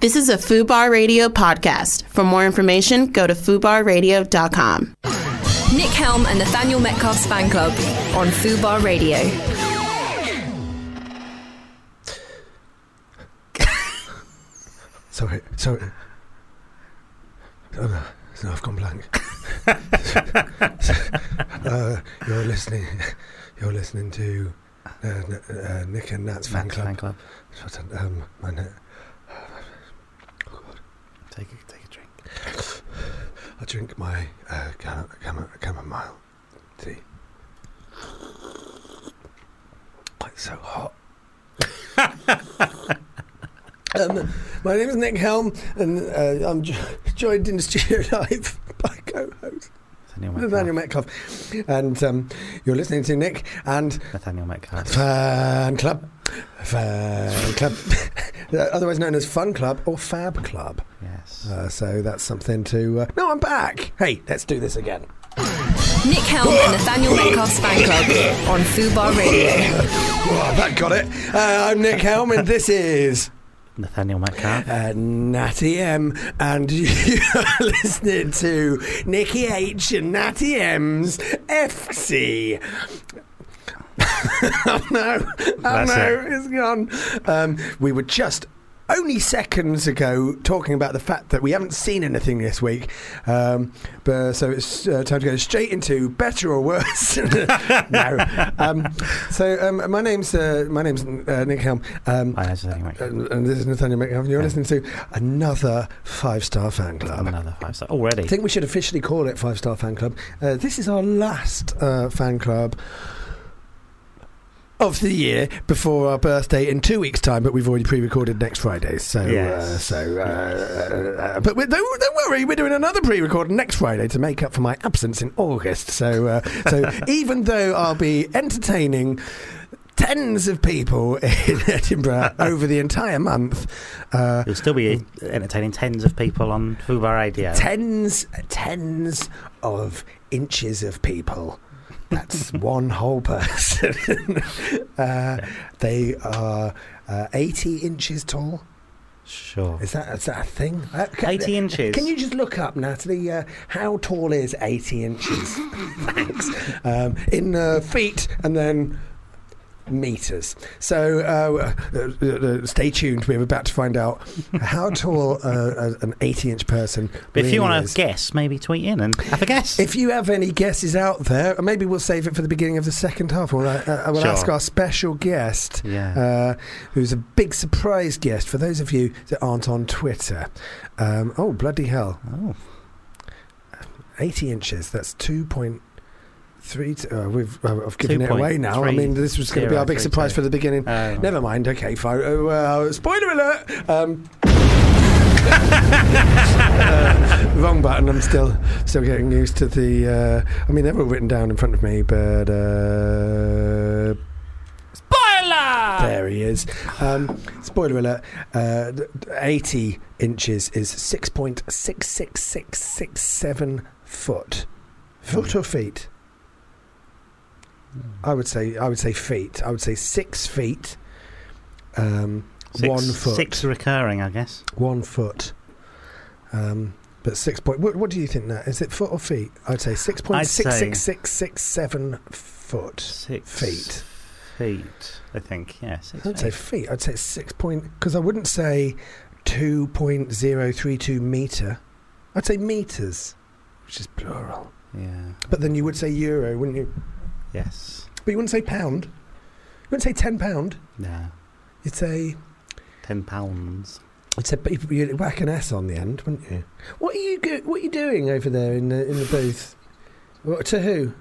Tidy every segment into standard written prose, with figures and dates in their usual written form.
This is a FUBAR Radio podcast. For more information, go to FUBARradio.com. Nick Helm and Nathaniel Metcalf's fan club on FUBAR Radio. Sorry. Oh, no, I've gone blank. You're listening to Nick and Nat's fan club. My net. Oh God. Take a drink. I drink my chamomile tea. Oh, it's so hot. My name is Nick Helm, and I'm joined in the studio live by co-host Nathaniel Metcalf. And you're listening to Nick and Nathaniel Metcalf Fan Club. Otherwise known as Fun Club or Fab Club. Yes. So that's something to... No, I'm back. Hey, let's do this again. Nick Helm and Nathaniel Metcalf's fan club on FUBAR Radio. Oh, that got it. I'm Nick Helm, and this is... Nathaniel Metcalf. Natty M, and you are listening to Nicky H and Natty M's FC. Oh no, it's gone. We were just only seconds ago talking about the fact that we haven't seen anything this week, but so it's time to go straight into better or worse. No. My name's Nick Helm. And this is Nathaniel Metcalf. You're listening to another 5-star fan club. Another 5-star already. I think we should officially call it 5-star fan club. This is our last fan club of the year before our birthday in 2 weeks' time, but we've already pre-recorded next Friday. So, yes. But don't worry, we're doing another pre-record next Friday to make up for my absence in August. So even though I'll be entertaining tens of people in Edinburgh over the entire month, you'll still be entertaining tens of people on FUBAR Radio. Tens of inches of people. That's one whole person. They are 80 inches tall. Sure. Is that a thing? 80 inches. Can you just look up, Natalie, how tall is 80 inches? Thanks. In feet and then meters. So stay tuned. We're about to find out how tall an 80-inch person But if really you want is. to guess, maybe tweet in and have a guess. If you have any guesses out there, maybe we'll save it for the beginning of the second half. We'll ask our special guest, who's a big surprise guest for those of you that aren't on Twitter. Oh, bloody hell. Oh. 80 inches, that's 2.3... I've given it away now. I mean, this was going to be our big surprise for the beginning. Never mind. Okay, fine. Spoiler alert. Wrong button. I'm still getting used to the. I mean, they're all written down in front of me, but Spoiler! There he is. Spoiler alert. 80 inches is 6.66667 foot. Foot or feet? I would say feet. I would say 6 feet. 1 foot. 6 recurring, I guess. 1 foot. But 6 point. What do you think, Nat? Is it foot or feet? I'd say 6.66667 foot. 6 feet. Feet, I think. Yeah, 6 I'd say feet. I'd say 6 point. Because I wouldn't say 2.032 metre. I'd say metres, which is plural. Yeah. But then you would say euro, wouldn't you? Yes. But you wouldn't say pound. You wouldn't say £10. No. You'd say £10. I'd say you'd whack an S on the end, wouldn't you? What are you doing over there in the booth? To who?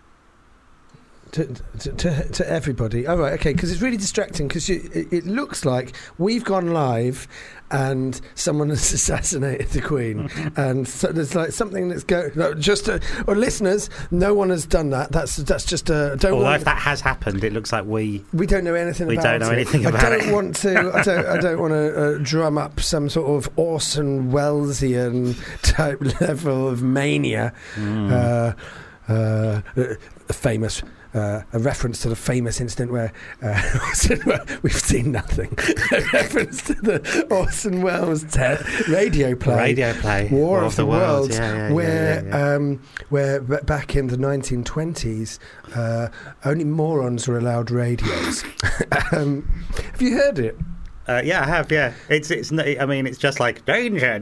To everybody. Oh, right, okay, because it's really distracting because it looks like we've gone live and someone has assassinated the Queen. And so there's like something that's going... or listeners, no one has done that. That's just a... Although if that has happened, it looks like we don't know anything about it. We don't know anything about it. I don't want to drum up some sort of Orson Wellesian type level of mania. The famous a reference to the famous incident where we've seen nothing. A reference to the Orson Welles radio play, War of the Worlds, where back in the 1920s, only morons were allowed radios. Have you heard it? Yeah, I have. Yeah, it's. I mean, it's just like danger.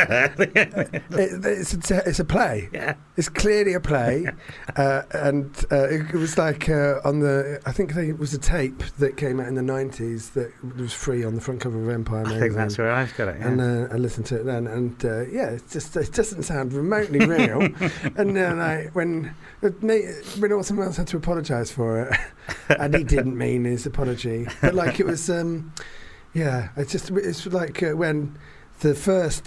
It's a play. Yeah, it's clearly a play, and it was like on the. I think it was a tape that came out in the 90s that was free on the front cover of Empire magazine. I think that's where I've got it. Yeah. And I listened to it then, and it doesn't sound remotely real. And like when Orson Welles had to apologise for it, and he didn't mean his apology, but like it was. Yeah, it's like when the first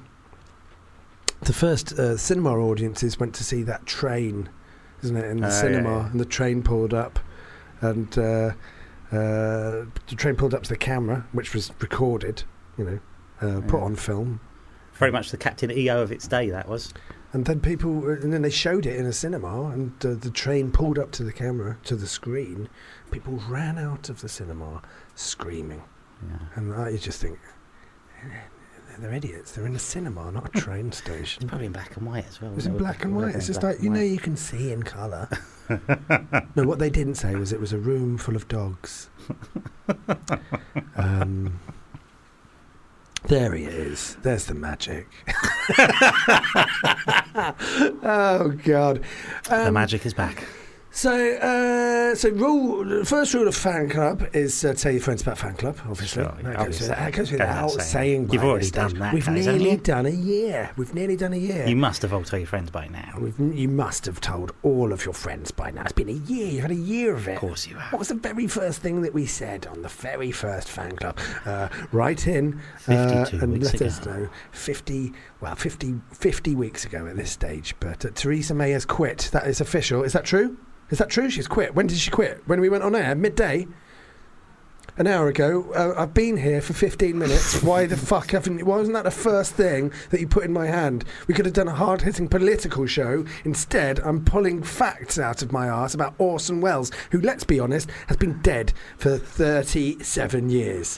cinema audiences went to see that train, isn't it, in the cinema, yeah. And the train pulled up, and the train pulled up to the camera, which was recorded, put on film. Very much the Captain EO of its day, that was. And then they showed it in a cinema, and the train pulled up to the camera, to the screen. People ran out of the cinema screaming. Yeah. And you just think, they're idiots. They're in a cinema, not a train station. It's probably in black and white as well. It was in black and white. It's just like, you can see in colour. No, what they didn't say was it was a room full of dogs. There he is. There's the magic. Oh, God. The magic is back. So, first rule of fan club is tell your friends about fan club, obviously. Sure, that goes without saying. You've already done that. We've nearly done a year. You must have all told your friends by now. You must have told all of your friends by now. It's been a year. You've had a year of it. Of course you have. What was the very first thing that we said on the very first fan club? Write in 52 and weeks let ago. us know. 50 weeks ago at this stage. But Theresa May has quit. That is official. Is that true? Is that true? She's quit. When did she quit? When we went on air? Midday? An hour ago. I've been here for 15 minutes. Why wasn't that the first thing that you put in my hand? We could have done a hard-hitting political show. Instead, I'm pulling facts out of my arse about Orson Welles, who, let's be honest, has been dead for 37 years.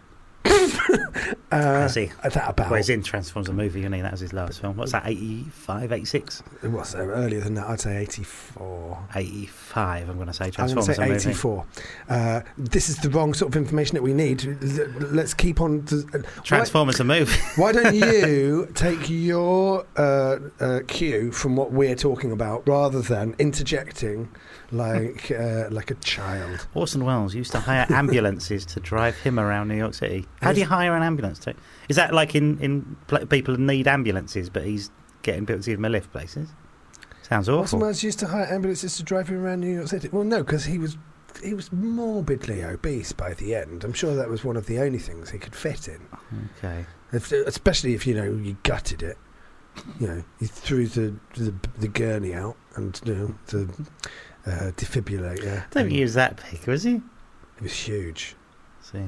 I see. That about. Well, he's in Transformers, the movie, isn't he? That was his last film. What's that, 85, 86? It was earlier than that. I'd say 84. 85, I'm going to say. I'm going to say 84. This is the wrong sort of information that we need. Let's keep on. Transformers, the movie. Why don't you take your cue from what we're talking about rather than interjecting like a child? Orson Welles used to hire ambulances to drive him around New York City. How do you hire an ambulance to? Is that like in people need ambulances, but he's getting people to give them a lift places? Sounds awful. Orson Welles used to hire ambulances to drive him around New York City. Well, no, because he was morbidly obese by the end. I'm sure that was one of the only things he could fit in. Okay. Especially if you gutted it. You threw the gurney out and the defibrillator. I don't think he was that big, was he? It was huge. See.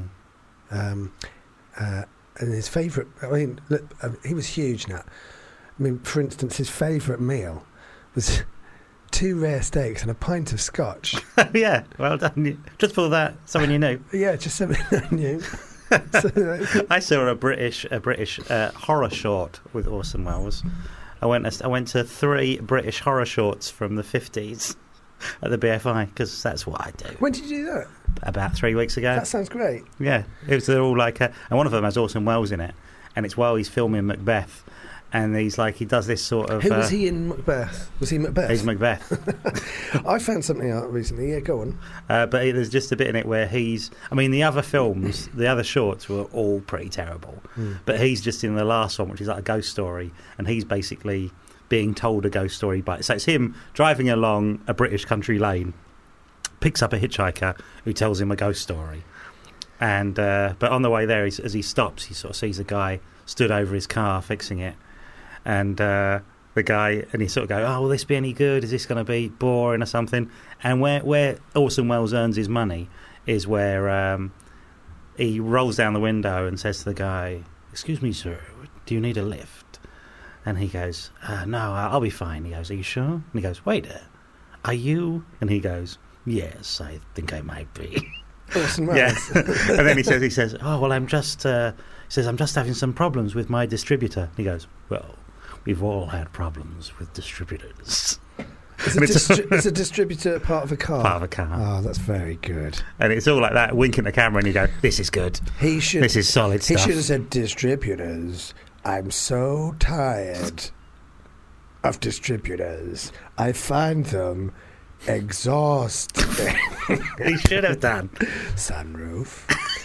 And his favourite, he was huge now. I mean, for instance, his favourite meal was 2 rare steaks and a pint of scotch. Yeah, well done. Just for that, someone you knew. Yeah, just something I knew. I saw a British horror short with Orson Welles. I went to 3 British horror shorts from the 50s at the BFI, because that's what I do. When did you do that? About 3 weeks ago. That sounds great. Yeah, they're all like, and one of them has Orson Welles in it, and it's while he's filming Macbeth, and he does this sort of. Who was he in Macbeth? Was he Macbeth? He's Macbeth. I found something out recently. Yeah, go on. But there's just a bit in it where the other films, the other shorts were all pretty terrible, but he's just in the last one, which is like a ghost story, and he's basically being told a ghost story so it's him driving along a British country lane, picks up a hitchhiker who tells him a ghost story, and but on the way there, as he stops, he sort of sees a guy stood over his car fixing it, and the guy, and he sort of go, oh, will this be any good? Is this going to be boring or something? And where Orson Welles earns his money is where he rolls down the window and says to the guy, excuse me, sir, do you need a lift? And he goes, no, I'll be fine. He goes, are you sure? And he goes, wait, are you? And he goes, yes, I think I might be. Orson Welles. Yeah. And then he says, oh, well, I'm just having some problems with my distributor. He goes, well, we've all had problems with distributors. Is a distributor part of a car? Part of a car. Oh, that's very good. And it's all like that, winking at the camera, and you go, this is good. This is solid stuff. He should have said, distributors. I'm so tired of distributors. I find them exhausting. He should have done. Sunroof.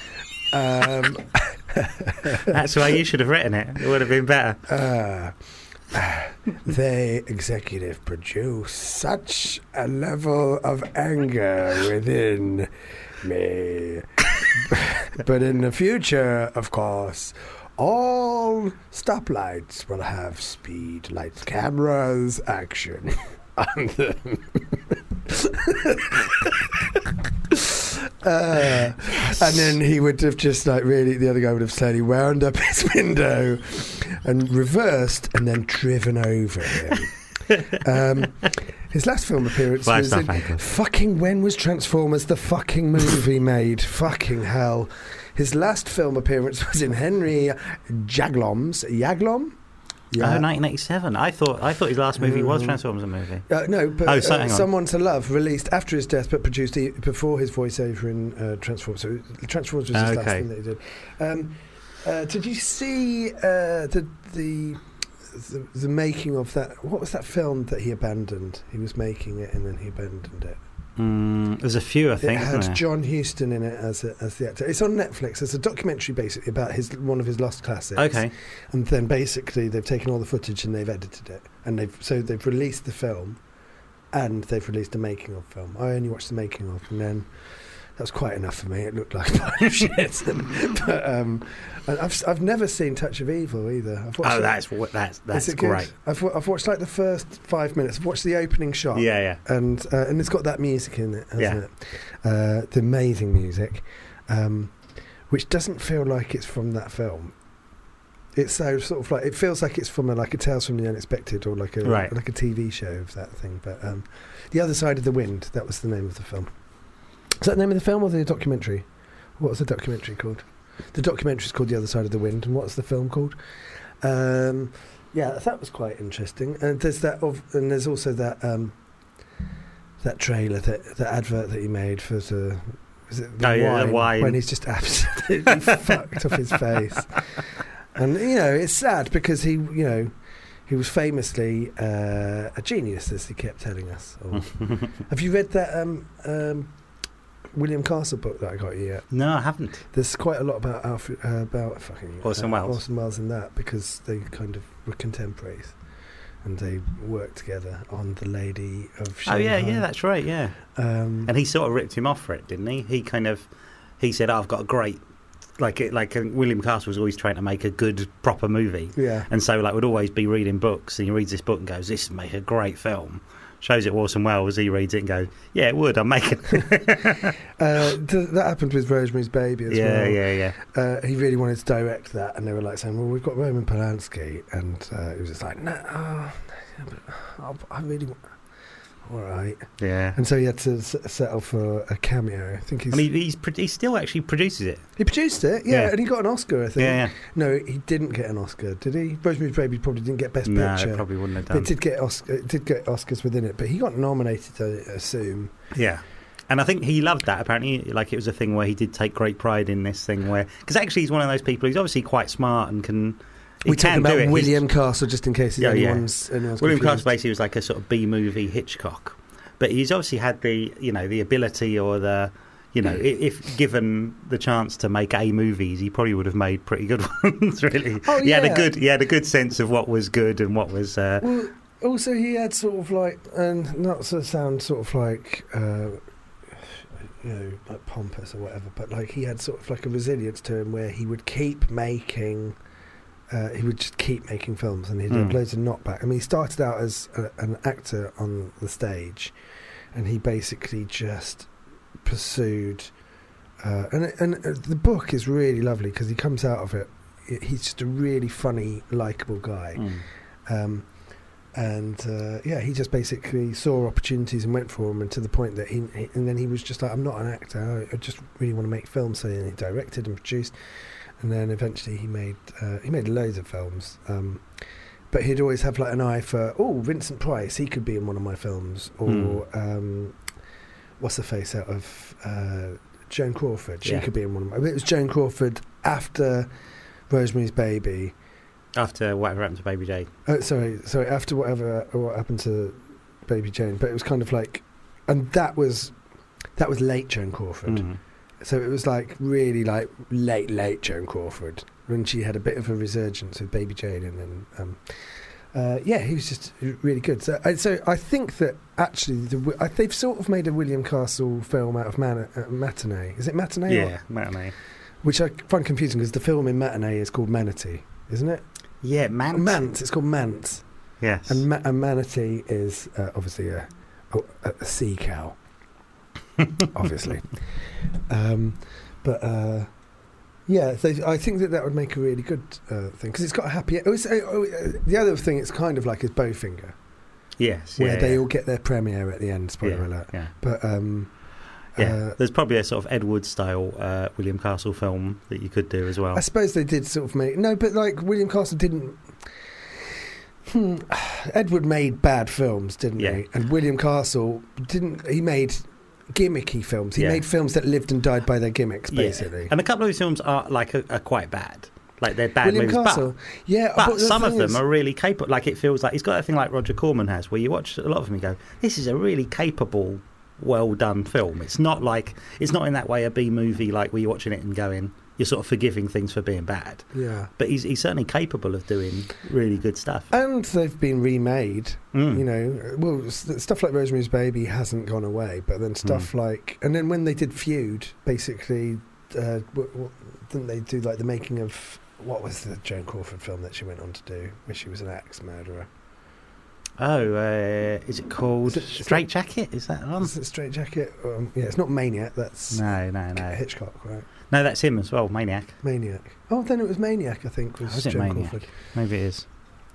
That's why you should have written it. It would have been better. They executive produce such a level of anger within me. But in the future, of course, all stoplights will have speed lights, cameras, action on them. And then he would have just the other guy would have slowly wound up his window and reversed and then driven over him. His last film appearance was in fucking, when was Transformers the fucking movie made? Fucking hell. His last film appearance was in Henry Jaglom's Yaglom? Yeah. Oh, 1987. I thought his last movie was Transformers a movie. No, but Someone to Love, released after his death, but produced before his voiceover in Transformers. So Transformers was his last thing that he did. Did you see the making of that? What was that film that he abandoned? He was making it and then he abandoned it. There's a few, I think. It had John Huston in it as the actor. It's on Netflix. It's a documentary basically about one of his lost classics. Okay. And then basically they've taken all the footage and they've edited it, and they've released the film, and they've released a making of film. I only watched the making of, and then that was quite enough for me. It looked like a pile of shit. But I've never seen Touch of Evil either. That's great. I've watched like the first 5 minutes. I've watched the opening shot. Yeah. And it's got that music in it, hasn't it? The amazing music, which doesn't feel like it's from that film. It's so sort of like, it feels like it's from a Tales from the Unexpected or like a TV show of that thing. But The Other Side of the Wind, that was the name of the film. Is that the name of the film or the documentary? What was the documentary called? The documentary is called The Other Side of the Wind, and what's the film called? That was quite interesting. And there's also that trailer, that advert that he made for the wine, when he's just absolutely fucked off his face. And it's sad because he was famously a genius, as he kept telling us. Have you read that William Castle book that I got you yet? No, I haven't. There's quite a lot about fucking Orson Welles. Orson Welles in that, because they kind of were contemporaries and they worked together on The Lady of Shanghai. Oh yeah, that's right. Yeah, and he sort of ripped him off for it, didn't he? He said, "I've got a great." William Castle was always trying to make a good, proper movie. Yeah. And so, would always be reading books, and he reads this book and goes, "This would make a great film." Shows it Orson Welles, he reads it and goes, "Yeah, it would, I'm making it." That happened with Rosemary's Baby as well. Yeah. He really wanted to direct that, and they were like saying, "Well, we've got Roman Polanski," and he was just like, "No, I really want." All right. Yeah. And so he had to settle for a cameo. I think he still actually produces it. He produced it, yeah, and he got an Oscar, I think. Yeah. No, he didn't get an Oscar, did he? Rosemary's Baby probably didn't get Best Picture. No, probably wouldn't have done. But it did get Oscars within it, but he got nominated, I assume. Yeah. And I think he loved that, apparently. It was a thing where he did take great pride in this thing where... Because actually he's one of those people who's obviously quite smart and can... We're talking about William Castle, just in case anyone's William Castle basically was like a sort of B-movie Hitchcock. But he's obviously had the ability or the, if given the chance to make A movies, he probably would have made pretty good ones. Really, he had a good sense of what was good and what was. Well, also he had sort of like, and not to sound sort of like, like pompous or whatever, but like he had sort of like a resilience to him where he would keep making. He would just keep making films, and he'd have loads of knockback. I mean, he started out as an actor on the stage, and he basically just pursued. And the book is really lovely because he comes out of it. He's just a really funny, likeable guy. he just basically saw opportunities and went for them, and to the point that and then he was just like, I'm not an actor, I just really want to make films. So he directed and produced, and then eventually he made loads of films. But he'd always have like an eye for, Vincent Price, he could be in one of my films, or what's the face out of Joan Crawford? She could be in one of my. It was Joan Crawford after Rosemary's Baby. After Whatever Happened to Baby Jane. Sorry. After what happened to Baby Jane, but it was kind of like, and that was late Joan Crawford. Mm. So it was like really like late Joan Crawford, when she had a bit of a resurgence with Baby Jane, and then he was just really good. So I think that actually they've sort of made a William Castle film out of Matinee. Is it Matinee? Yeah, Matinee. Which I find confusing because the film in Matinee is called Manatee, isn't it? Yeah, Mant. Mant. It's called Mant. Yes. And Manatee is obviously a sea cow, obviously. So I think that would make a really good thing, because it's got a happy. The other thing it's kind of like is Bowfinger. Yes. Where they all get their premiere at the end. Spoiler alert. Yeah. But there's probably a sort of Edward style William Castle film that you could do as well. I suppose they did sort of make but like William Castle didn't. Edward made bad films, didn't he? And William Castle didn't. He made gimmicky films. He made films that lived and died by their gimmicks, basically. And a couple of these films are quite bad. Like they're bad William movies, Castle. but some of them are really capable. Like it feels like he's got that thing like Roger Corman has, where you watch a lot of them and go, "This is a really capable, well done film." It's not in that way a B movie, like where you're watching it and going, you're sort of forgiving things for being bad. Yeah. But he's certainly capable of doing really good stuff. And they've been remade. You know, well, stuff like Rosemary's Baby hasn't gone away, but then stuff like, and then when they did Feud, basically, didn't they do like the making of, what was the Joan Crawford film that she went on to do, where she was an axe murderer? Oh, is it called Straight Jacket? Is that the one? Is it Straight Jacket? It's not Maniac. That's no. Hitchcock, right? No, that's him as well. Maniac. Oh, then it was Maniac. I think was Joan Maniac? Crawford. Maybe it is.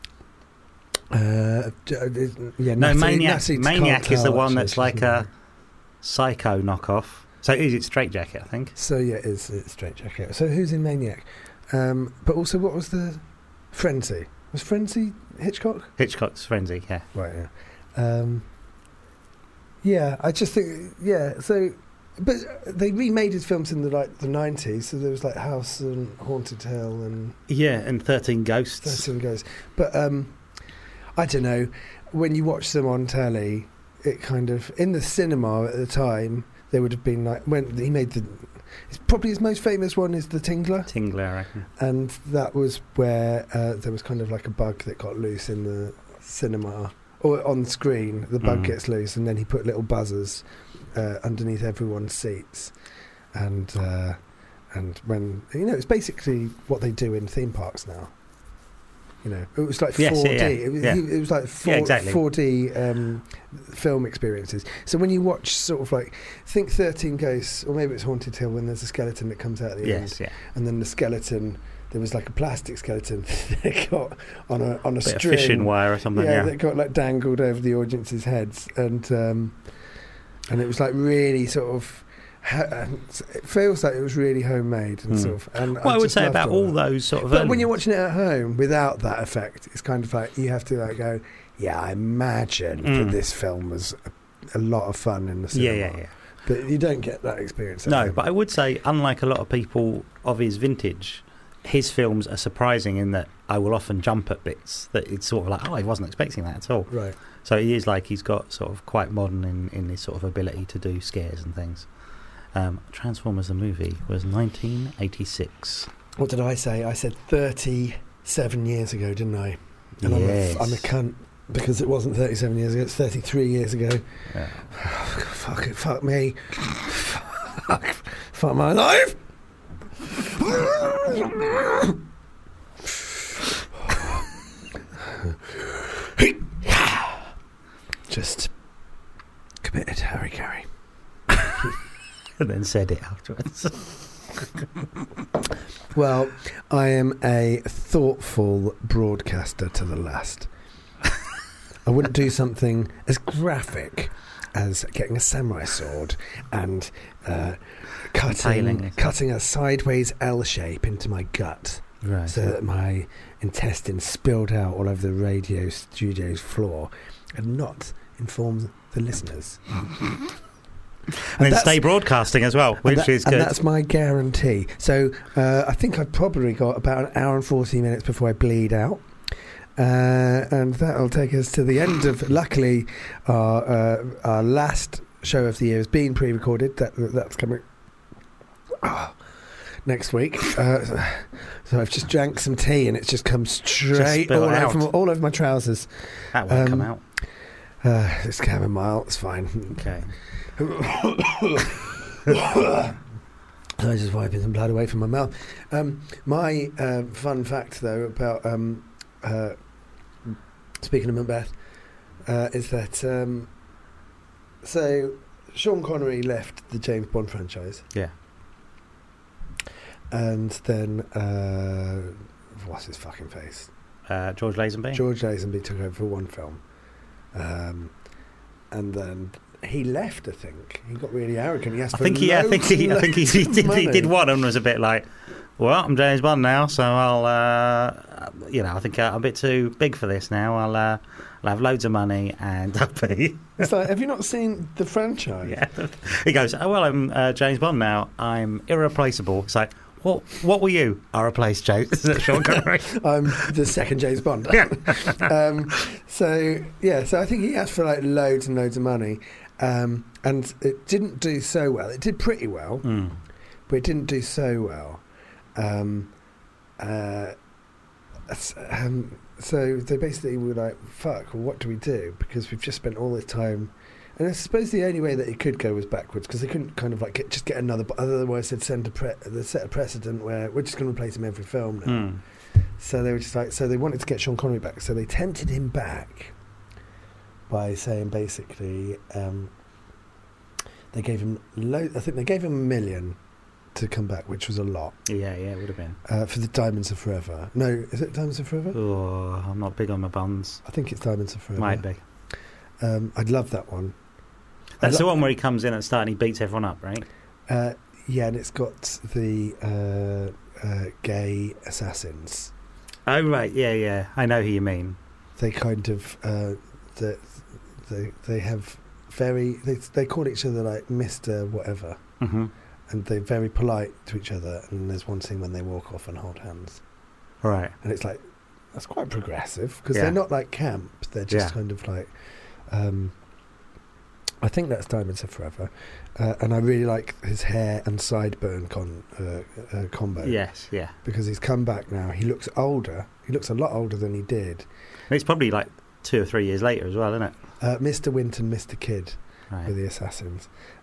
Maniac is the one that's like a Psycho knockoff. So is it Straight Jacket? I think. So it's Straight Jacket. So who's in Maniac? But also, what was the Frenzy? Was Frenzy Hitchcock? Hitchcock's Frenzy, yeah. Right, yeah. I just think, so, but they remade his films in the 90s, so there was like House and Haunted Hill and... Yeah, and 13 Ghosts. But, I don't know, when you watch them on telly, it kind of, in the cinema at the time, they would have been like, when he made probably his most famous one is The Tingler. I reckon. And that was where there was kind of like a bug that got loose in the cinema, or on screen. The bug gets loose, and then he put little buzzers underneath everyone's seats, and when it's basically what they do in theme parks now. You know, it was like 4D. It was like 4D film experiences. So when you watch sort of like, think 13 Ghosts, or maybe it's Haunted Hill, when there's a skeleton that comes out at the end. And then the skeleton, there was like a plastic skeleton that got on a string. Fishing wire or something. That got like dangled over the audience's heads. And it was like really sort of... It feels like it was really homemade and sort of. And I would say about all those sort of. But when you're watching it at home without that effect, it's kind of like you have to like go, I imagine that this film was a lot of fun in the cinema. Yeah. But you don't get that experience. No, but I would say, unlike a lot of people of his vintage, his films are surprising in that I will often jump at bits that it's sort of like, I wasn't expecting that at all. Right. So he is like, he's got sort of quite modern in his sort of ability to do scares and things. Transformers the movie was 1986. What did I say? I said 37 years ago, didn't I? And yes. I'm a cunt because it wasn't 37 years ago, it's 33 years ago. Yeah. Fuck me. Fuck my life. Just committed Harry. And then said it afterwards. Well, I am a thoughtful broadcaster to the last. I wouldn't do something as graphic as getting a samurai sword and cutting a sideways L shape into my gut, so that my intestines spilled out all over the radio studio's floor and not inform the listeners. And then stay broadcasting as well, which is good. And that's my guarantee. So I think I've probably got about an hour and 40 minutes before I bleed out. And that'll take us to the end of, luckily, our last show of the year has been pre-recorded. That's coming next week. So I've just drank some tea and it's just come straight all over my trousers. That won't come out. It's chamomile, it's fine. Okay. I was just wiping some blood away from my mouth. My fun fact, though, about speaking of Macbeth, is that so Sean Connery left the James Bond franchise. Yeah. And then what's his fucking face? George Lazenby. George Lazenby took over for one film, and then he left. I think he got really arrogant. He asked for loads he did one and was a bit like, "Well, I'm James Bond now, so I'll, I think I'm a bit too big for this now. I'll have loads of money and I'll be." It's like, have you not seen the franchise? Yeah. He goes, "Oh well, I'm James Bond now. I'm irreplaceable." It's like, what were you? I replaced Sean Connery. I'm the second James Bond. So I think he asked for like loads and loads of money, and it didn't do so well. It did pretty well, but it didn't do so well. So they basically were like, "Fuck! Well, what do we do? Because we've just spent all this time." And I suppose the only way that it could go was backwards, because they couldn't kind of like get another. Otherwise, they'd set a precedent where we're just going to replace him every film now. So they were just like, so they wanted to get Sean Connery back. So they tempted him back by saying basically, they gave him I think they gave him $1 million to come back, which was a lot. Yeah, it would have been for the Diamonds Are Forever. No, is it Diamonds Are Forever? Oh, I'm not big on my buns. I think it's Diamonds Are Forever. Might be. I'd love that one. That's the one where he comes in at the start and he beats everyone up, right? Yeah, and it's got the gay assassins. Oh, right, yeah. I know who you mean. They kind of they have they call each other like Mr. Whatever, and they're very polite to each other. And there's one scene when they walk off and hold hands. Right, and it's like that's quite progressive, because they're not like camp. They're just kind of like. I think that's Diamonds Are Forever, and I really like his hair and sideburn combo. Yes, yeah. Because he's come back now. He looks older. He looks a lot older than he did. And it's probably like 2 or 3 years later as well, isn't it? Mr. Winton, Mr. Kidd, with the assassins.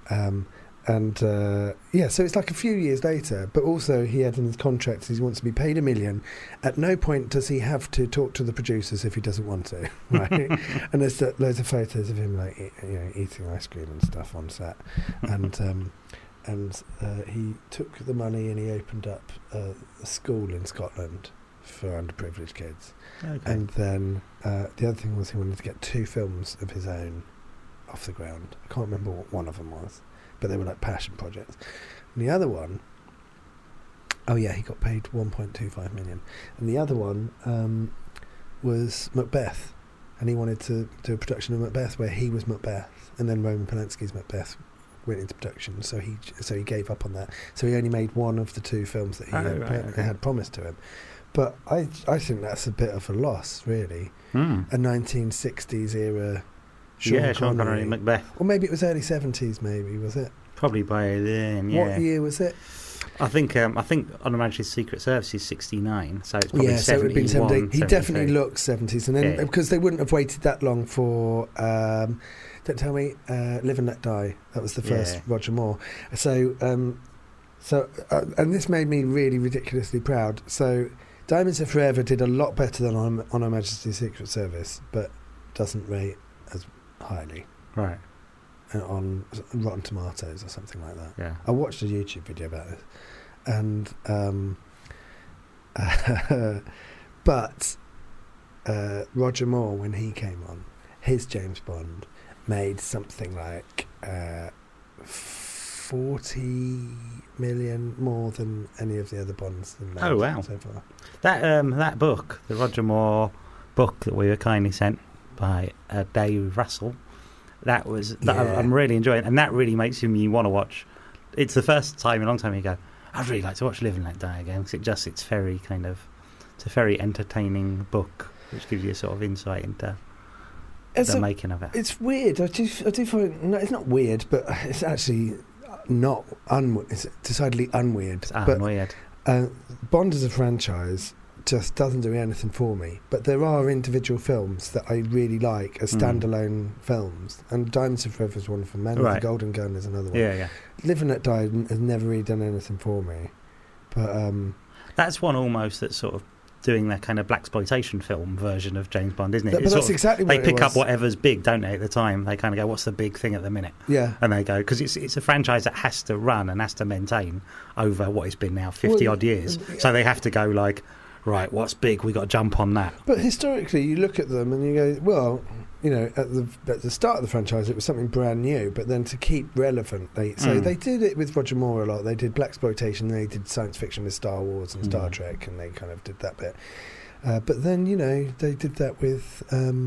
So it's like a few years later, but also he had in his contract he wants to be paid $1 million. At no point does he have to talk to the producers if he doesn't want to, right? And there's loads of photos of him like eating ice cream and stuff on set, and he took the money and he opened up a school in Scotland for underprivileged kids. Okay. And then the other thing was he wanted to get 2 films of his own off the ground. I can't remember what one of them was, but they were like passion projects. And the other one, he got paid $1.25 million. And the other one was Macbeth, and he wanted to do a production of Macbeth where he was Macbeth, and then Roman Polanski's Macbeth went into production. So he gave up on that. So he only made one of the 2 films that he had promised to him. But I think that's a bit of a loss, really. A 1960s era. Sean Connery, Macbeth. Or maybe it was early 70s, maybe, was it? Probably by then, yeah. What year was it? I think On Her Majesty's Secret Service is 69, so it's probably 71. So it would have been 70. He 73. definitely looks 70s. And then, because they wouldn't have waited that long for, don't tell me, Live and Let Die. That was the first Roger Moore. So, and this made me really ridiculously proud. So, Diamonds Are Forever did a lot better than On Her Majesty's Secret Service, but doesn't rate as highly, right? On Rotten Tomatoes or something like that. Yeah, I watched a YouTube video about this, and but Roger Moore, when he came on, his James Bond made something like 40 million more than any of the other Bonds that made so far. That book, the Roger Moore book that we were kindly sent by Dave Russell, I'm really enjoying, and that really makes me want to watch. It's the first time in a long time you go, I'd really like to watch Live and Let Die again, because it's very it's a very entertaining book, which gives you a sort of insight into the making of it. It's weird. I do find it's not weird, but it's actually not it's decidedly unweird. It's unweird. Bond as a franchise just doesn't do anything for me, but there are individual films that I really like as standalone films, and Diamonds Are Forever is one of them. Man with the Golden Gun is another one. Yeah. Live and Let Die has never really done anything for me, but that's one almost that's sort of doing their kind of blaxploitation film version of James Bond, isn't it? But that's exactly what they pick up whatever's big, don't they? At the time, they kind of go, "What's the big thing at the minute?" Yeah, and they go, because it's a franchise that has to run and has to maintain over what it's been now 50 odd years. So they have to go like, right, what's big? We got to jump on that. But historically, you look at them and you go, well, you know, at the start of the franchise, it was something brand new. But then to keep relevant, they did it with Roger Moore a lot. They did blaxploitation. They did science fiction with Star Wars and Star Trek, and they kind of did that bit. But then, you know, they did that with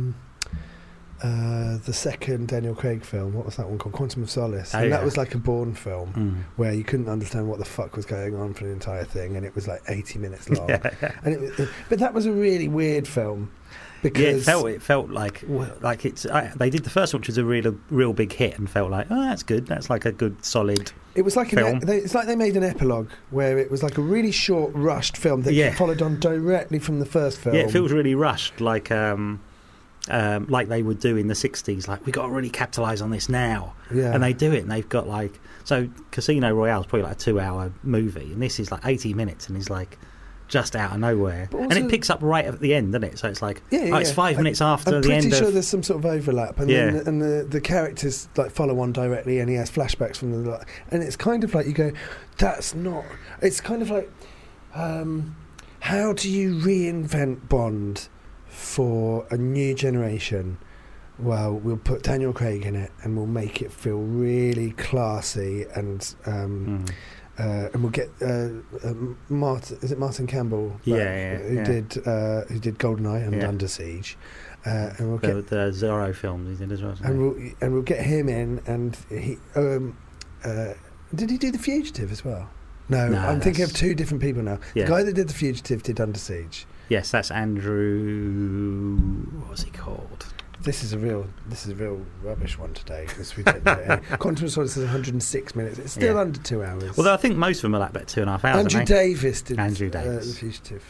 the second Daniel Craig film. What was that one called? Quantum of Solace. That was like a Bourne film where you couldn't understand what the fuck was going on for the entire thing, and it was like 80 minutes long. And but that was a really weird film. Because it felt like it's. They did the first one, which was a real big hit, and felt like, oh, that's good. That's like a good solid. It was like film. It's like they made an epilogue where it was like a really short, rushed film that followed on directly from the first film. Yeah, it feels really rushed, like they would do in the 60s. Like, we got to really capitalise on this now, and they do it. And they've got Casino Royale is probably like a 2-hour movie, and this is like 80 minutes, and it's like just out of nowhere, and it picks up right at the end, doesn't it? So it's like, it's 5 minutes after the end. I'm pretty sure there's some sort of overlap, and then the characters like follow on directly, and he has flashbacks from the, and it's kind of like you go, that's not. It's kind of like, how do you reinvent Bond for a new generation? Well, we'll put Daniel Craig in it, and we'll make it feel really classy, and we'll get Martin. Is it Martin Campbell? Who did GoldenEye and Under Siege, and we'll get the Zorro films he did as well. And we'll get him in, and he did he do The Fugitive as well? No, I'm thinking of two different people now. The guy that did The Fugitive did Under Siege. Yes, that's Andrew. What was he called? This is a real rubbish one today, because we don't know. Quantum of Solace is 106 minutes. It's still under 2 hours. Although I think most of them are like about 2.5 hours. Andrew Davis did The Fugitive,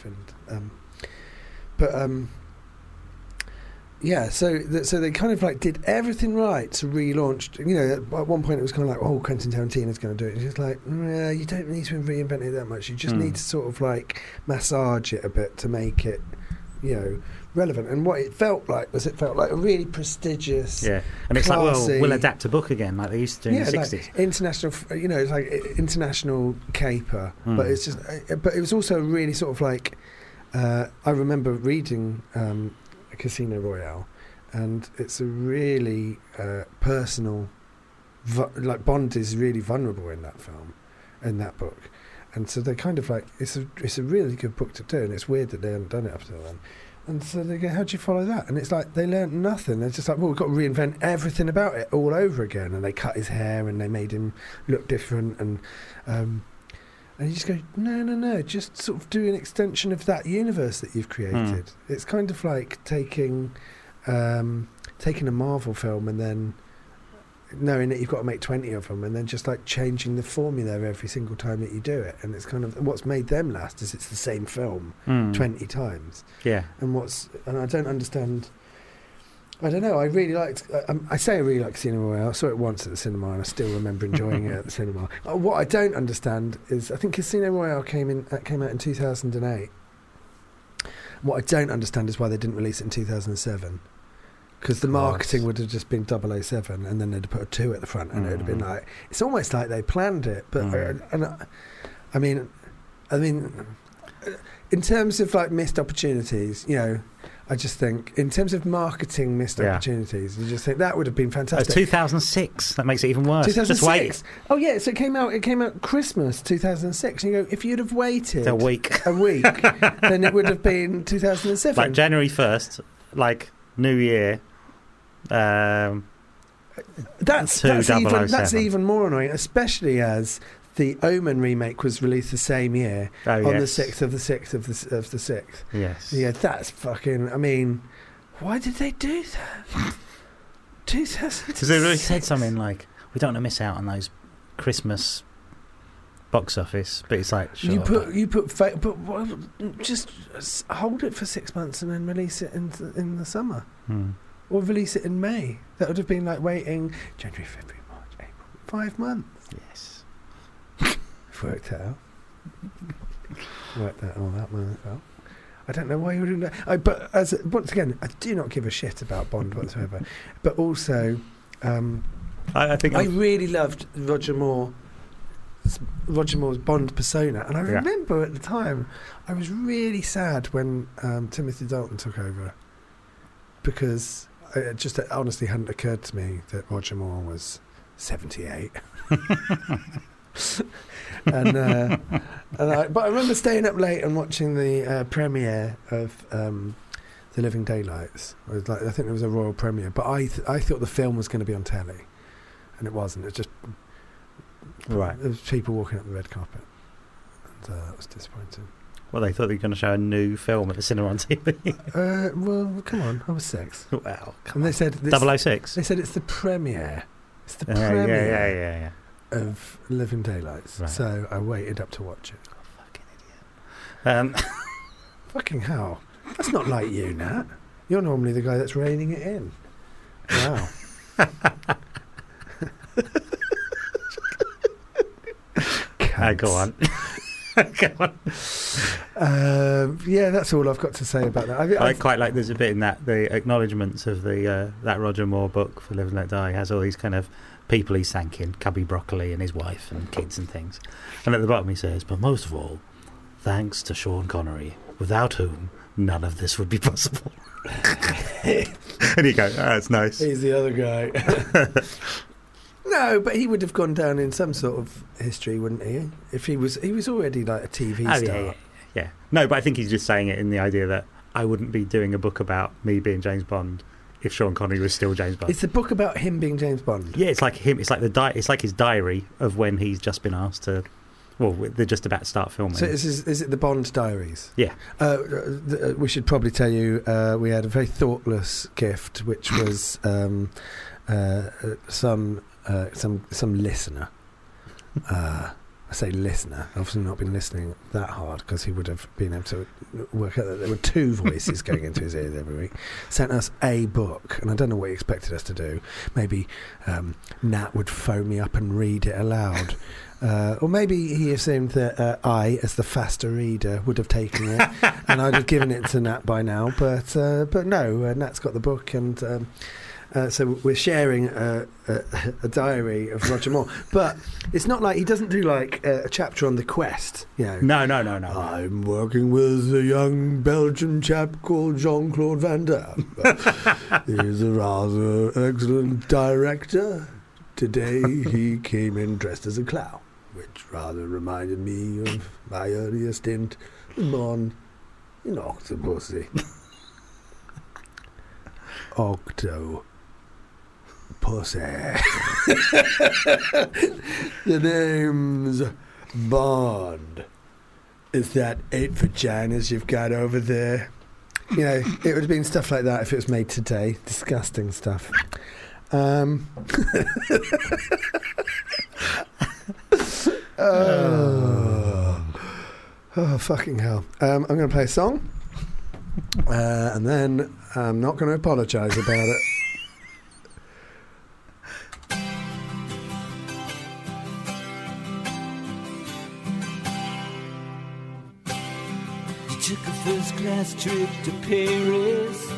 so they kind of like did everything right to relaunch. You know, at one point it was kind of like, oh, Quentin Tarantino's going to do it. It's just like, you don't need to reinvent it that much. You just need to sort of like massage it a bit to make it, you know, relevant. And what it felt like a really prestigious, and it's classy, like, well, we'll adapt a book again like they used to do in the 60s. Like international, you know, it's like international caper, but it's just, but it was also really sort of like, I remember reading Casino Royale, and it's a really personal, like Bond is really vulnerable in that film, in that book. And so they kind of like, it's a really good book to do, and it's weird that they haven't done it up till then. And so they go, how do you follow that? And it's like, they learnt nothing. They're just like, well, we've got to reinvent everything about it all over again. And they cut his hair, and they made him look different. And you just go, no, just sort of do an extension of that universe that you've created. It's kind of like taking a Marvel film and then knowing that you've got to make 20 of them, and then just like changing the formula every single time that you do it. And it's kind of what's made them last is it's the same film 20 times. And I don't understand. I don't know. I really liked. I say I really like Casino Royale. I saw it once at the cinema, and I still remember enjoying it at the cinema. What I don't understand is, I think Casino Royale came out in 2008. What I don't understand is why they didn't release it in 2007. Because the marketing would have just been 007, and then they'd have put a 2 at the front, and it would have been like, it's almost like they planned it. But I mean, in terms of like missed opportunities, you know, I just think, in terms of marketing missed opportunities, you just think that would have been fantastic. 2006. That makes it even worse. 2006. Just wait. Oh yeah, so it came out Christmas 2006. And you go, if you'd have waited a week, then it would have been 2007. Like January 1st, like New Year. That's even more annoying, especially as the Omen remake was released the same year on the 6th of the 6th of the 6th. Yes. Yeah, that's fucking... I mean, why did they do that? 2006. Because they really said something like, we don't want to miss out on those Christmas box office, but it's like, sure. Just hold it for 6 months and then release it in the summer. Or release it in May. That would have been like waiting January, February, March, April. 5 months. Yes. Worked out. Worked that all out myself. I don't know why you wouldn't. But once again, I do not give a shit about Bond whatsoever. But also, I really loved Roger Moore's Bond persona, and I remember at the time I was really sad when Timothy Dalton took over, because it just honestly hadn't occurred to me that Roger Moore was 78. But I remember staying up late and watching the premiere of The Living Daylights. It was like, I think it was a royal premiere, but I thought the film was going to be on telly, and it wasn't. It was just there was people walking up the red carpet, and it was disappointing. Well, they thought they were going to show a new film at the cinema on TV. Well, come on, I was 6. Wow, and they said 006. They said it's the premiere. It's the premiere. Yeah. Of Living Daylights. Right. So I waited up to watch it. Oh, fucking idiot. Fucking hell. That's not like you, Nat. You're normally the guy that's reining it in. Wow. Go on. Go on. Yeah, that's all I've got to say about that. I quite like, there's a bit in that, the acknowledgements of the that Roger Moore book for Live and Let Die has all these kind of people he's thanking, Cubby Broccoli and his wife and kids and things. And at the bottom he says, but most of all, thanks to Sean Connery, without whom none of this would be possible. And you go, that's nice. He's the other guy. No, but he would have gone down in some sort of history, wouldn't he? If he was already like a TV star. Yeah. No, but I think he's just saying it in the idea that I wouldn't be doing a book about me being James Bond if Sean Connery was still James Bond. It's the book about him being James Bond. Yeah, it's like him. It's like it's like his diary of when he's just been asked to. Well, they're just about to start filming. So is it the Bond diaries? Yeah. We should probably tell you we had a very thoughtless gift, which was some listener. I say listener. I've obviously not been listening that hard, because he would have been able to work out that there were 2 voices going into his ears every week. Sent us a book, and I don't know what he expected us to do. Maybe Nat would phone me up and read it aloud. Or maybe he assumed that I, as the faster reader, would have taken it and I'd have given it to Nat by now. But no, Nat's got the book, and so we're sharing a diary of Roger Moore. But it's not like he doesn't do like a chapter on the quest. You know. No. I'm working with a young Belgian chap called Jean-Claude Van Damme. He's a rather excellent director. Today he came in dressed as a clown, which rather reminded me of my earlier stint on in Octopussy. Pussy. The name's Bond. Is that 8 vaginas you've got over there? You know, it would have been stuff like that if it was made today. Disgusting stuff. Oh, fucking hell. I'm going to play a song, and then I'm not going to apologise about it. Took a first-class trip to Paris.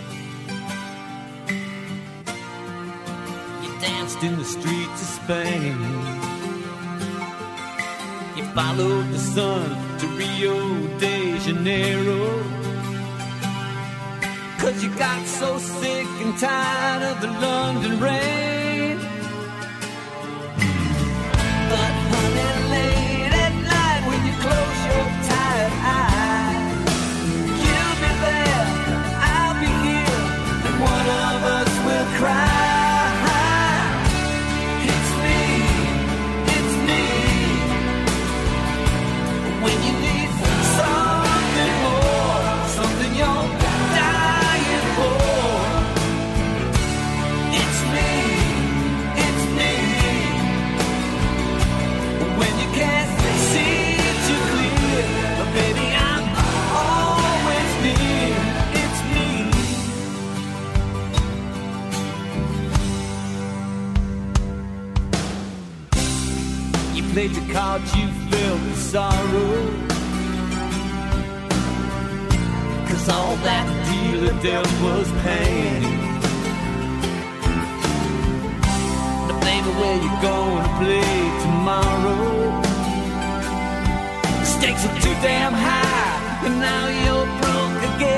You danced in the streets of Spain. You followed the sun to Rio de Janeiro. 'cause you got so sick and tired of the London rain. But honey, late at night when you close your tired eyes, you'll be there, I'll be here, and one of us will cry. It's me, when you need something more, something you're dying for. It's me, when you can't see too clear, but baby I'm always near. It's me. You played the cards you filled with sorrow, 'cause all that dealer dealt was pain. Now baby, where you gonna play tomorrow? The stakes are too damn high, and now you're broke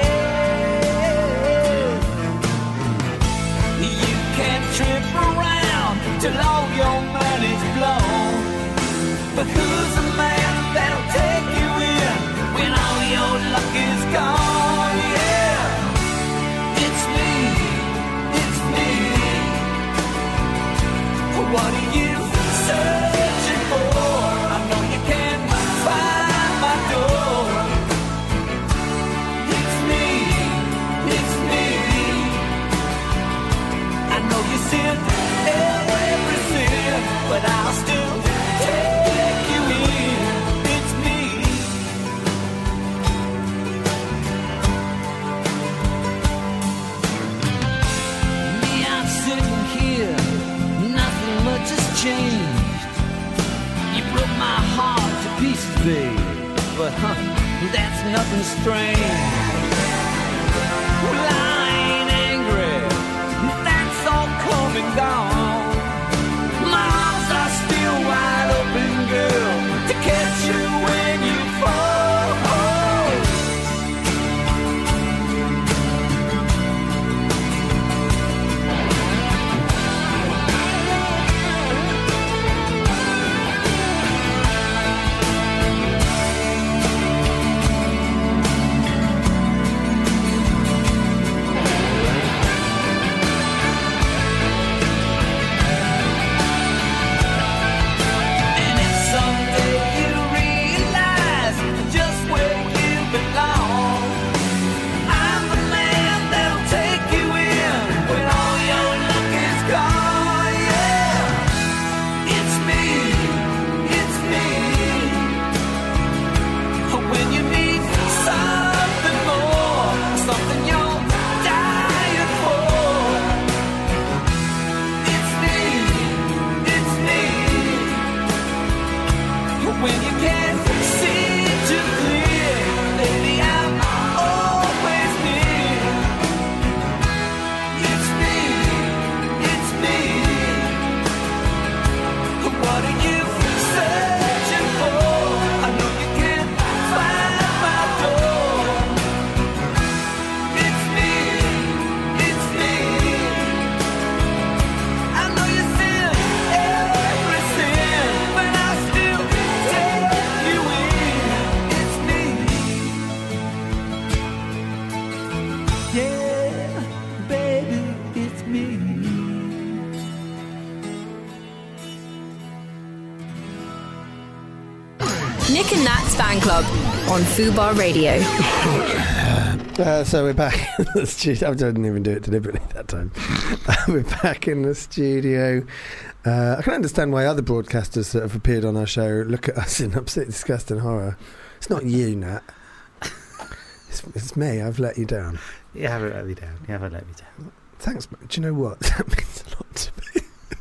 again. You can't trip around till all your money's blown. But who's the man that'll take you in when all your luck is gone? Yeah, it's me. What are you searching for? I know you can't find my door. It's me. I know you sin every sin, but I'll still take you in. It's me. Me, I'm sitting here, nothing much has changed. You broke my heart to pieces, babe, but that's nothing strange. Well, I ain't angry, that's all come and gone. My arms are still wide open, girl, to catch you when you fall. Nick and Nat's Fan Club on Fubar Radio. So we're back in the studio. I didn't even do it deliberately that time. We're back in the studio. I can understand why other broadcasters that have appeared on our show look at us in absolute disgust and horror. It's not you, Nat. It's me. I've let you down. You haven't let me down. Thanks, man. Do you know what? That means a lot to me.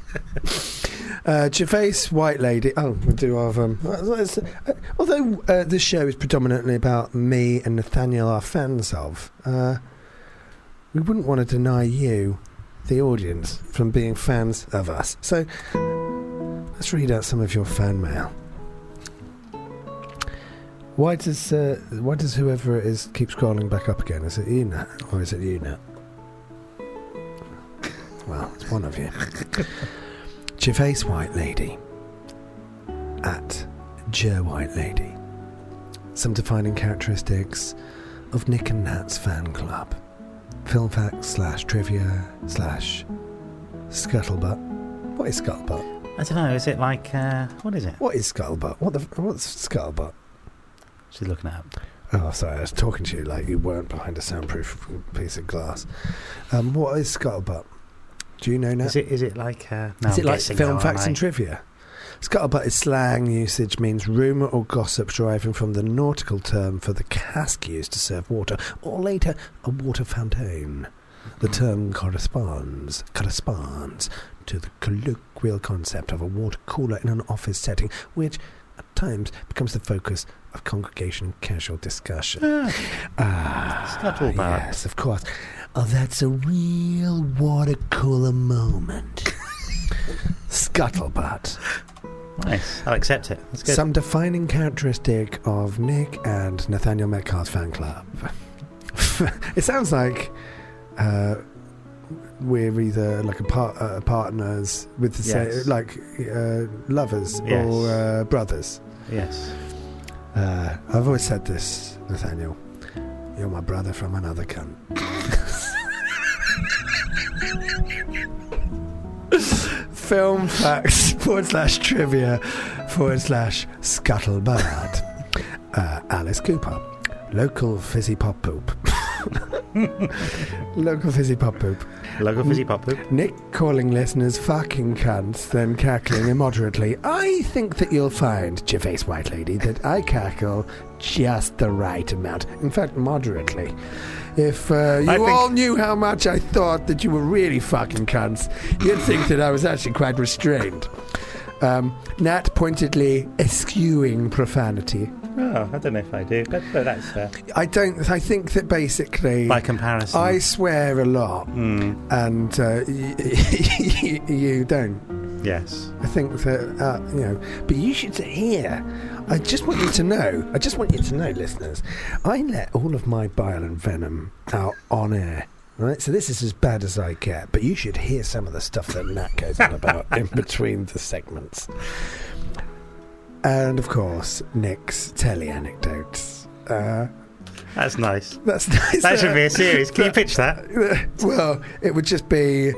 Gervais White Lady. Oh, we'll do our... although this show is predominantly about me and Nathaniel, our fans of, we wouldn't want to deny you, the audience, from being fans of us. So let's read out some of your fan mail. Why does whoever it is keep scrolling back up again? Is it you, Nat, or is it you, Nat? Well, it's one of you. Gervais White Lady at Jer White Lady. Some defining characteristics of Nick and Nat's fan club. Film facts / trivia / scuttlebutt. What is scuttlebutt? I don't know. Is it like what is it? What is scuttlebutt? What's scuttlebutt? She's looking it up. Oh, sorry, I was talking to you like you weren't behind a soundproof piece of glass. What is scuttlebutt? Do you know now? Is it like no, is it I'm like guessing film now, facts aren't and trivia? Scuttlebutt is slang usage, means rumour or gossip deriving from the nautical term for the cask used to serve water, or later a water fountain. The term corresponds to the colloquial concept of a water cooler in an office setting, which at times becomes the focus of congregation and casual discussion. Scuttlebutt. Yes, of course. Oh, that's a real water cooler moment. Scuttlebutt. Nice, I'll accept it. That's good. Some defining characteristic of Nick and Nathaniel Metcalf's fan club. It sounds like we're either like partners with the same, like lovers, yes, or brothers. Yes. I've always said this, Nathaniel. You're my brother from another cunt. Film facts / trivia / scuttlebutt. Alice Cooper. Local fizzy pop poop. Local fizzy pop poop. Local fizzy pop poop. Nick calling listeners fucking cunts, then cackling immoderately. I think that you'll find, Gervais White Lady, that I cackle just the right amount. In fact, moderately. If you all knew how much I thought that you were really fucking cunts, you'd think that I was actually quite restrained. Nat pointedly eschewing profanity. Oh, I don't know if I do, but that's fair. I think that basically, by comparison, I swear a lot, and you don't. Yes. I think that but you should hear. I just want you to know, listeners, I let all of my bile and venom out on air. Right, so this is as bad as I get, but you should hear some of the stuff that Nat goes on about in between the segments. And of course, Nick's telly anecdotes. That's nice. That's nice. That should be a series. Can you pitch that? Well, it would just be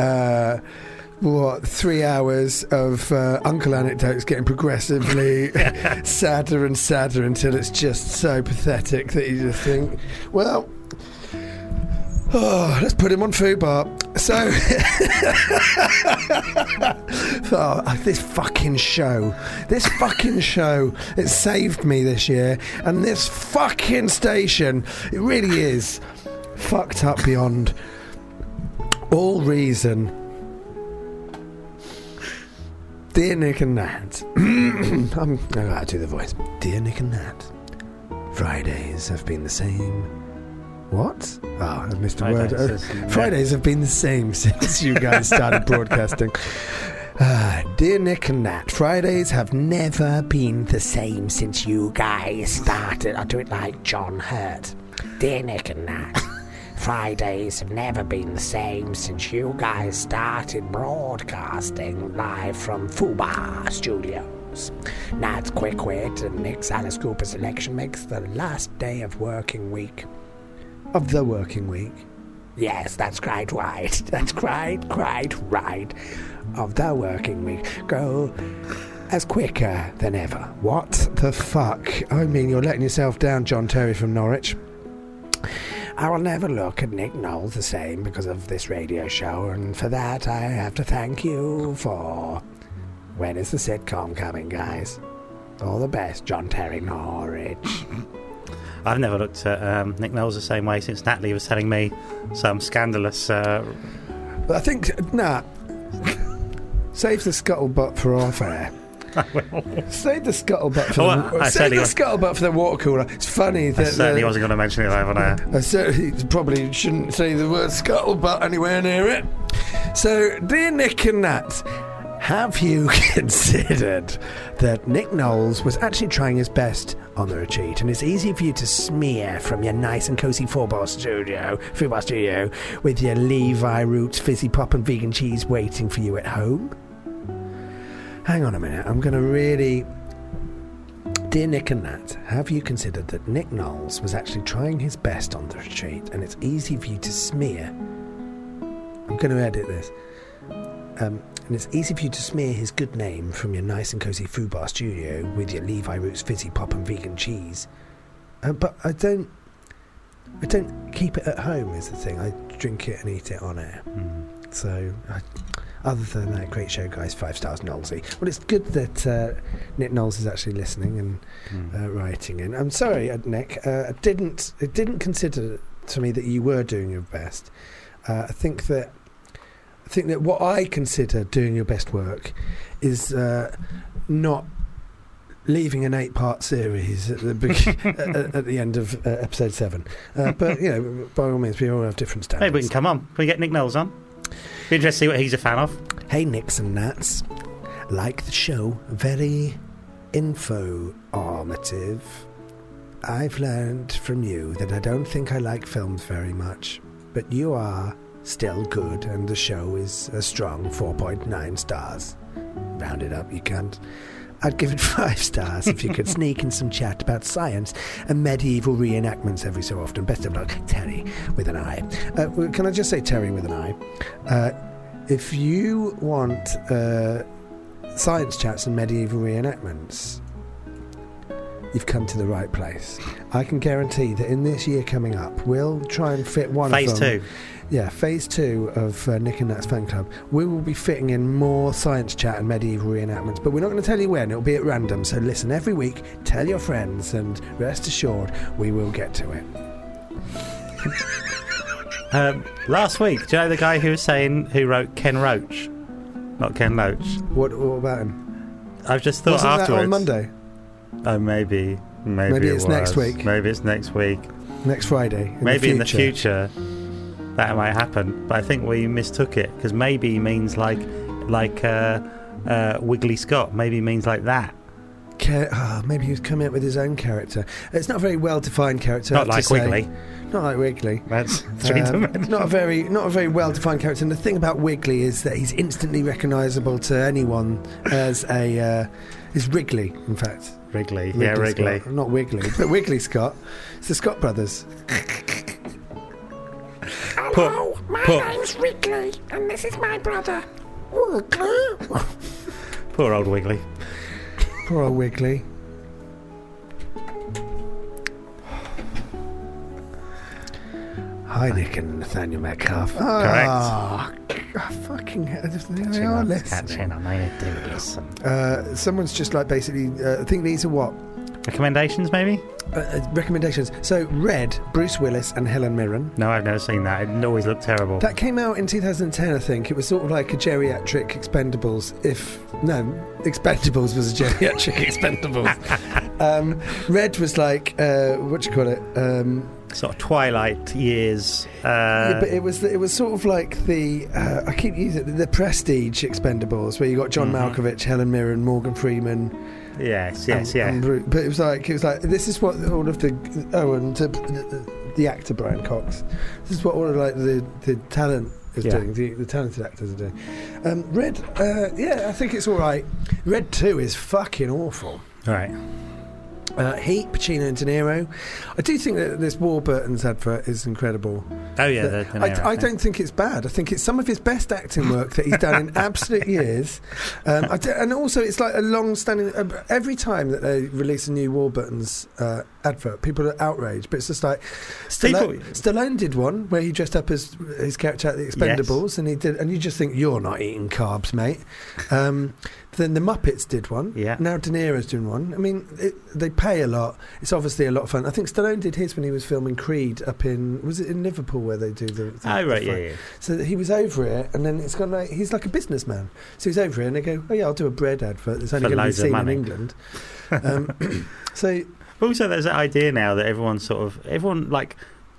3 hours of uncle anecdotes getting progressively sadder and sadder until it's just so pathetic that you just think, well, let's put him on Fubar. So, this fucking show, it saved me this year, and this fucking station, it really is fucked up beyond all reason. Dear Nick and Nat, I'm going to do the voice. Dear Nick and Nat, Fridays have been the same. What? Oh, I missed a word. Fridays have been the same since you guys started broadcasting. Dear Nick and Nat, Fridays have never been the same since you guys started. I'll do it like John Hurt. Dear Nick and Nat, Fridays have never been the same since you guys started broadcasting live from Fubar Studios. Nat's Quick Wit and Nick's Alice Cooper selection makes the last day of the working week. Yes, that's quite right. That's quite right. Of the working week. Go as quicker than ever. What the fuck? I mean, you're letting yourself down, John Terry from Norwich. I will never look at Nick Knowles the same because of this radio show, and for that I have to thank you for... When is the sitcom coming, guys? All the best, John Terry Norwich. I've never looked at Nick Knowles the same way since Natalie was telling me some scandalous... I think, Nat, save the scuttlebutt for off air. I will. Save the scuttlebutt for the water cooler. It's funny that... I certainly wasn't going to mention it live on air. I certainly probably shouldn't say the word scuttlebutt anywhere near it. So, dear Nick and Nat, Have you considered that Nick Knowles was actually trying his best on the retreat, and it's easy for you to smear from your nice and cosy football studio with your Levi Roots fizzy pop and vegan cheese waiting for you at home? Hang on a minute, I'm going to really... Dear Nick and Nat, have you considered that Nick Knowles was actually trying his best on the retreat, and it's easy for you to smear... I'm going to edit this. And it's easy for you to smear his good name from your nice and cosy Fubar studio with your Levi Roots fizzy pop and vegan cheese. But I don't keep it at home is the thing. I drink it and eat it on air. So, other than that, great show, guys. 5 stars, Knowlesy. Well, it's good that Nick Knowles is actually listening and writing in. I'm sorry, Nick. It didn't consider to me that you were doing your best. I think that what I consider doing your best work is not leaving an 8-part series at the at the end of episode 7. But, you know, by all means, we all have different standards. Maybe we can come on. Can we get Nick Knowles on? Be interested to see what he's a fan of. Hey, Nicks and Nats. Like the show, very informative. I've learned from you that I don't think I like films very much, but you are still good, and the show is a strong 4.9 stars. Round it up, you can't. I'd give it 5 stars if you could sneak in some chat about science and medieval reenactments every so often. Best of luck, Terry with an I. Can I just say Terry with an I? If you want science chats and medieval reenactments, you've come to the right place. I can guarantee that in this year coming up, we'll try and fit one Phase of them. 2. Yeah, Phase 2 of Nick and Nat's Fan Club. We will be fitting in more science chat and medieval reenactments, but we're not going to tell you when. It'll be at random. So listen every week, tell your friends, and rest assured, we will get to it. Last week, do you know the guy who wrote Ken Roach? Not Ken Loach. What about him? I've just thought Wasn't afterwards. that on Monday? Oh, maybe it's next week. Maybe it's next week. Next Friday. Maybe in the future that might happen. But I think we mistook it, because maybe means like Wiggly Scott. Maybe means like that. Maybe he was coming up with his own character. It's not a very well-defined character. Not like Wiggly. Not like Wiggly. That's three-dimensional. Not a very well-defined character. And the thing about Wiggly is that he's instantly recognisable to anyone as is Wrigley, in fact. Wrigley. Wrigley. Scott. Not Wiggly, but Wiggly Scott. It's the Scott brothers. Hello, my name's Wrigley, and this is my brother, Wiggly. Poor old Wiggly. Poor old Wiggly. Hi, Nick and Nathaniel Metcalf. Correct. Fucking hell. They are listening. I may do listen. Someone's just like basically, I think these are what? Recommendations, maybe? Recommendations. So, Red, Bruce Willis and Helen Mirren. No, I've never seen that. It always looked terrible. That came out in 2010, I think. It was sort of like a geriatric Expendables. Expendables was a geriatric Expendables. Red was like, what do you call it? Sort of Twilight years. Yeah, but it was sort of like the I keep using it, the Prestige Expendables, where you got John Malkovich, Helen Mirren, Morgan Freeman. Yes. But it was like this is what all of the the actor Brian Cox. This is what all of like the talent is doing. The talented actors are doing. Red, I think it's all right. Red 2 is fucking awful. All right. Heat, Pacino and De Niro. I do think that this Warburton's advert is incredible. Oh yeah, I don't think it's bad. I think it's some of his best acting work that he's done in absolute years. And also, it's like a long-standing. Every time that they release a new Warburton's advert, people are outraged. But it's just like Stallone did one where he dressed up as his character at the Expendables, and you just think you're not eating carbs, mate. Then the Muppets did one. Yeah. Now De Niro's doing one. I mean, they pay a lot. It's obviously a lot of fun. I think Stallone did his when he was filming Creed up in... Was it in Liverpool where they do the right, yeah. So he was over it, and then it's got like... He's like a businessman. So he's over it, and they go, oh yeah, I'll do a bread advert that's only going to be seen in England. So... Also, there's that idea now that everyone like...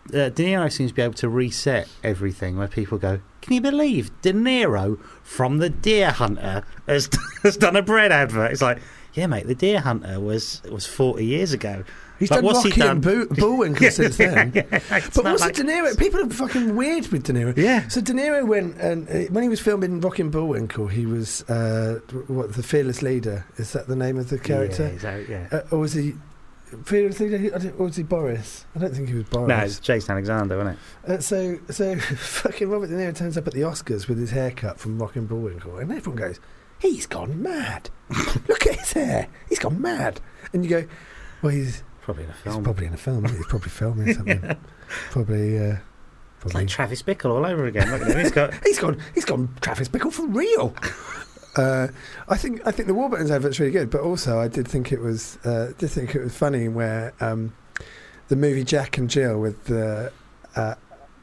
De Niro seems to be able to reset everything. Where people go, can you believe De Niro from The Deer Hunter has done a bread advert? It's like, yeah, mate, The Deer Hunter was 40 years ago. He's done Rocky and Bullwinkle since then. But also like... De Niro, people are fucking weird with De Niro. Yeah. So De Niro went, and when he was filming Rocky and Bullwinkle, he was, the fearless leader? Is that the name of the character? Yeah. Or was he fearless leader? Or was he Boris? I don't think he was Boris. No, it's Jason Alexander, wasn't it? So fucking Robert De Niro turns up at the Oscars with his haircut from Rocky and Bullwinkle, and everyone goes, he's gone mad. Look at his hair. He's gone mad. And you go, well, he's... Probably in a film. He's probably in a film. He's probably filming something. Probably. It's like Travis Bickle all over again. Look at him. He's gone Travis Bickle for real. I think the Warburton's advert's really good, but also I did think it was funny where the movie Jack and Jill with the the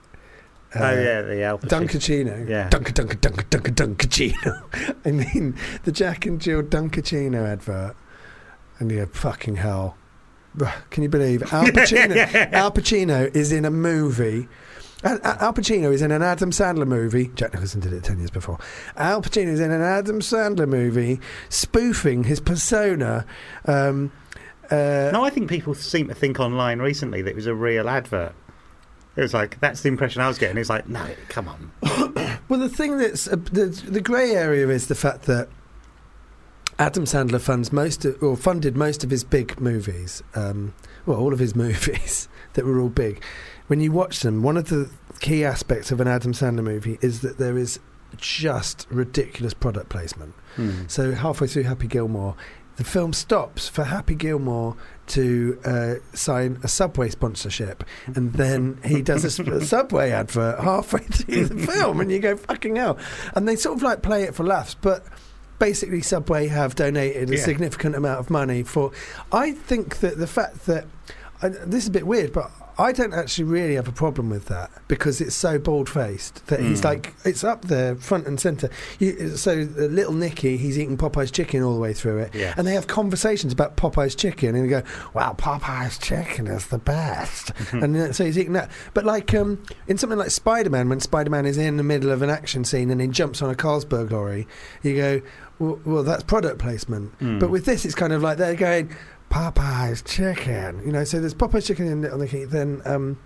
Al Pacino. Dunkachino. Yeah. Dunkachino. I mean, the Jack and Jill Dunkachino advert, and you go, fucking hell. Can you believe Al Pacino? Al Pacino is in a movie. Al Pacino is in an Adam Sandler movie. Jack Nicholson did it 10 years before. Al Pacino is in an Adam Sandler movie, spoofing his persona. No, I think people seem to think online recently that it was a real advert. It was like, that's the impression I was getting. It's like, no, come on. Well, the thing that's the grey area is the fact that Adam Sandler funded most of his big movies, all of his movies that were all big. When you watch them, one of the key aspects of an Adam Sandler movie is that there is just ridiculous product placement. So halfway through Happy Gilmore, the film stops for Happy Gilmore to sign a Subway sponsorship, and then he does a Subway advert halfway through the film, and you go, fucking hell. And they sort of like play it for laughs, but basically Subway have donated a significant amount of money for... I think that the fact that... this is a bit weird, but I don't actually really have a problem with that, because it's so bald-faced that he's like... It's up there, front and centre. So little Nicky, he's eating Popeye's chicken all the way through it. Yeah. And they have conversations about Popeye's chicken, and they go, wow, Popeye's chicken is the best. And so he's eating that. But like in something like Spider-Man, when Spider-Man is in the middle of an action scene and he jumps on a Carlsberg lorry, you go... Well, that's product placement. But with this, it's kind of like they're going, Popeye's chicken. You know, so there's Popeye's chicken on the key. Then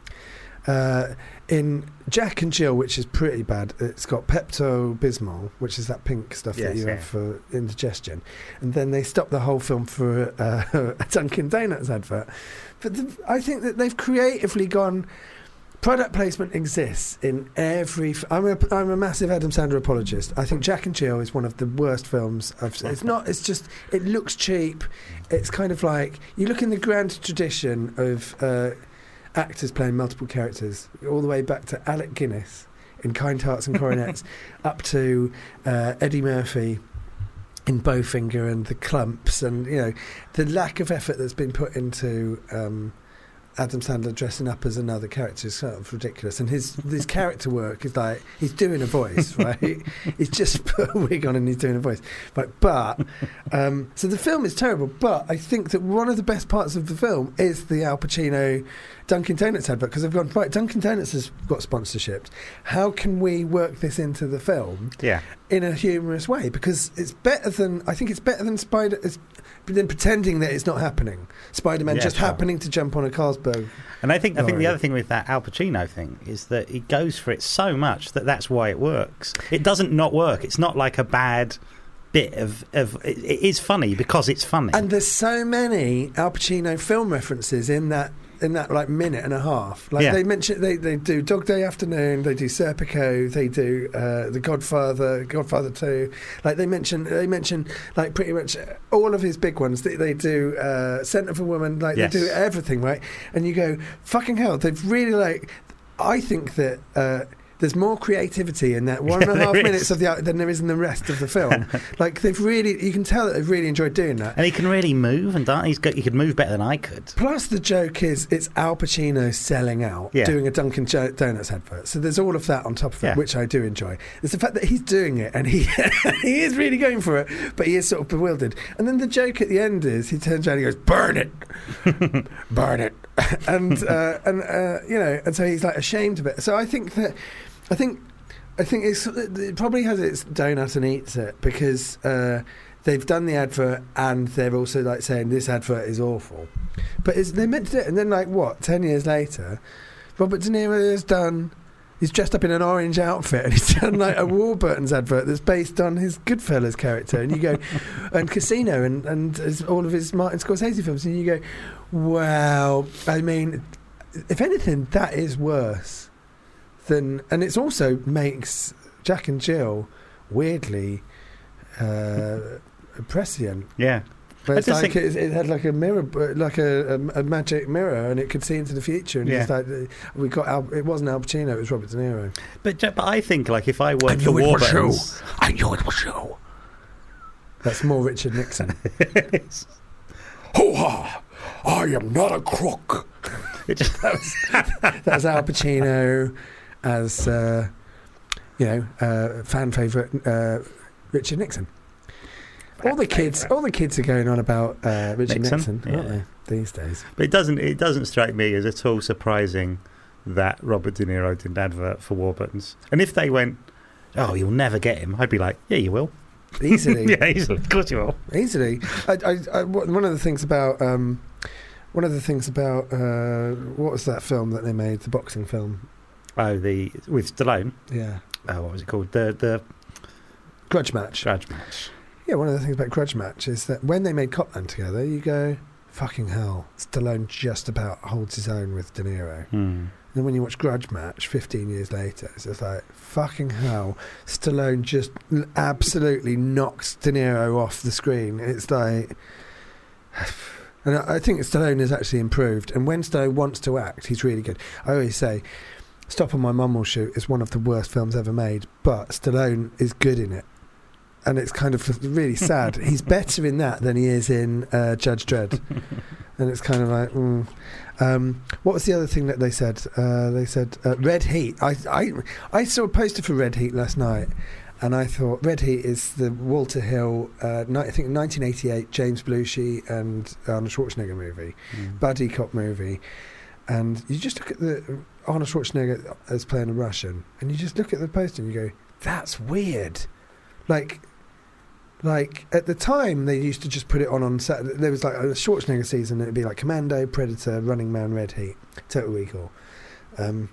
in Jack and Jill, which is pretty bad, it's got Pepto-Bismol, which is that pink stuff that you have for indigestion. And then they stop the whole film for a Dunkin' Donuts advert. But I think that they've creatively gone... Product placement exists in every... I'm a massive Adam Sandler apologist. I think Jack and Jill is one of the worst films I've seen. It's not... It's just... It looks cheap. It's kind of like... You look in the grand tradition of actors playing multiple characters, all the way back to Alec Guinness in Kind Hearts and Coronets, up to Eddie Murphy in Bowfinger and The Clumps, and, you know, the lack of effort that's been put into... Adam Sandler dressing up as another character is sort of ridiculous, and his character work is like he's doing a voice, right? He's just put a wig on and he's doing a voice, but so the film is terrible. But I think that one of the best parts of the film is the Al Pacino Dunkin' Donuts advert, because they've gone, right, Dunkin' Donuts has got sponsorships. How can we work this into the film in a humorous way? Because it's better than than pretending that it's not happening. Spider-Man happening to jump on a Carlsberg. And I think the other thing with that Al Pacino thing is that he goes for it so much that's why it works. It doesn't not work. It's not like a bad bit of it is funny because it's funny. And there's so many Al Pacino film references in that like minute and a half. Like they mention they do Dog Day Afternoon, they do Serpico, they do The Godfather 2. Like they mention like pretty much all of his big ones. They do Scent of a Woman, like they do everything, right? And you go, fucking hell, they've really like... I think that there's more creativity in that 1.5 minutes of the than there is in the rest of the film. Like they've really, you can tell that they've really enjoyed doing that. And he can really move, and he could move better than I could. Plus the joke is it's Al Pacino selling out, doing a Dunkin' Donuts advert. So there's all of that on top of it, which I do enjoy. It's the fact that he's doing it and he is really going for it, but he is sort of bewildered. And then the joke at the end is he turns around and he goes, "Burn it, burn it." and so he's like ashamed of it. So I think it probably has its donut and eats it, because they've done the advert and they're also like saying this advert is awful, but they meant to do it. And then 10 years later, Robert De Niro has done. He's dressed up in an orange outfit and he's done a Warburton's advert that's based on his Goodfellas character. And you go, and Casino and all of his Martin Scorsese films. And you go, wow. I mean, if anything, that is worse than. And it also makes Jack and Jill weirdly prescient. Yeah. But it's like it had like a mirror, like a magic mirror, and it could see into the future. And it's like it wasn't Al Pacino, it was Robert De Niro. But I think if I worked for Warburton's, I knew it was you. That's more Richard Nixon. Hoo-ha! I am not a crook. That was Al Pacino as fan favourite Richard Nixon. All the kids are going on about Richard Nixon, aren't they, these days? But it doesn't strike me as at all surprising that Robert De Niro did an advert for Warburton's. And if they went, "Oh, you'll never get him," I'd be like, "Yeah, you will." Easily. Yeah, easily. Of course you will. Easily. One of the things about what was that film that they made? The boxing film. Oh, with Stallone. Yeah. Oh, what was it called? The Grudge Match. Grudge Match. Yeah, one of the things about Grudge Match is that when they made Copland together, you go, fucking hell, Stallone just about holds his own with De Niro. And then when you watch Grudge Match 15 years later, it's just like, fucking hell, Stallone just absolutely knocks De Niro off the screen. It's like... And I think Stallone has actually improved. And when Stallone wants to act, he's really good. I always say, Stop on My Mum Will Shoot is one of the worst films ever made, but Stallone is good in it. And it's kind of really sad. He's better in that than he is in Judge Dredd. And it's kind of like... what was the other thing that they said? They said Red Heat. I saw a poster for Red Heat last night, and I thought Red Heat is the Walter Hill, I think 1988 James Belushi and Arnold Schwarzenegger movie, buddy cop movie. And you just look at the Arnold Schwarzenegger as playing a Russian, and you just look at the poster and you go, that's weird. Like at the time, they used to just put it on Saturday. There was like a Schwarzenegger season, and it'd be like Commando, Predator, Running Man, Red Heat, Total Recall, and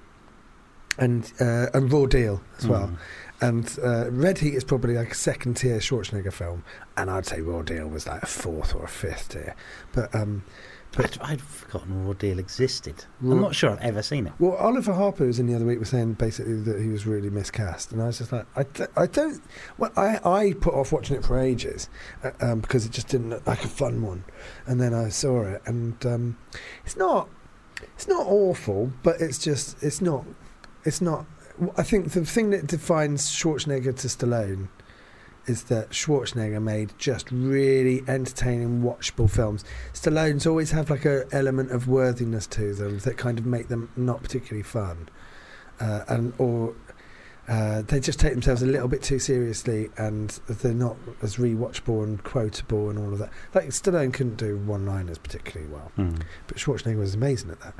Raw Deal as well. And Red Heat is probably like a second tier Schwarzenegger film, and I'd say Raw Deal was like a fourth or a fifth tier. But I'd forgotten Raw Deal existed. I'm not sure I've ever seen it. Well, Oliver Harper was in the other week was saying basically that he was really miscast, and I was just like, I don't. Well, I put off watching it for ages because it just didn't look like a fun one, and then I saw it, and it's not awful, but it's not. I think the thing that defines Schwarzenegger to Stallone is that Schwarzenegger made just really entertaining, watchable films. Stallone's always have like a element of worthiness to them that kind of make them not particularly fun, or they just take themselves a little bit too seriously, and they're not as rewatchable and quotable and all of that. Like Stallone couldn't do one-liners particularly well, but Schwarzenegger was amazing at that.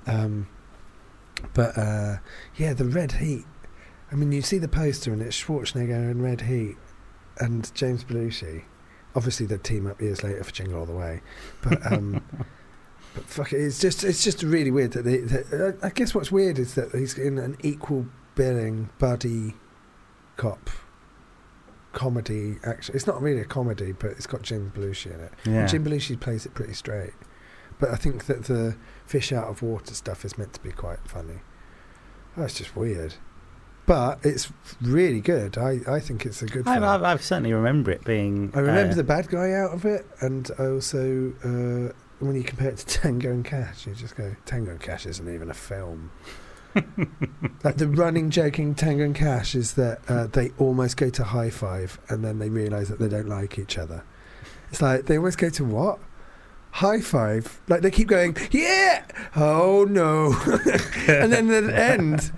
Yeah, the Red Heat. I mean, you see the poster and it's Schwarzenegger and Red Heat and James Belushi. Obviously, they'd team up years later for Jingle All the Way, but but fuck it, it's just really weird that I guess what's weird is that he's in an equal billing buddy cop comedy. Actually, it's not really a comedy, but it's got James Belushi in it. Yeah. And Jim Belushi plays it pretty straight, but I think that the fish out of water stuff is meant to be quite funny. Oh, it's just weird. But it's really good. I think it's a good film. I certainly remember it being... I remember the bad guy out of it, and I also, when you compare it to Tango and Cash, you just go, Tango and Cash isn't even a film. Like the running joking Tango and Cash is that they almost go to high five, and then they realise that they don't like each other. It's like, they almost go to what? High five? Like they keep going, yeah! Oh no! And then at the end...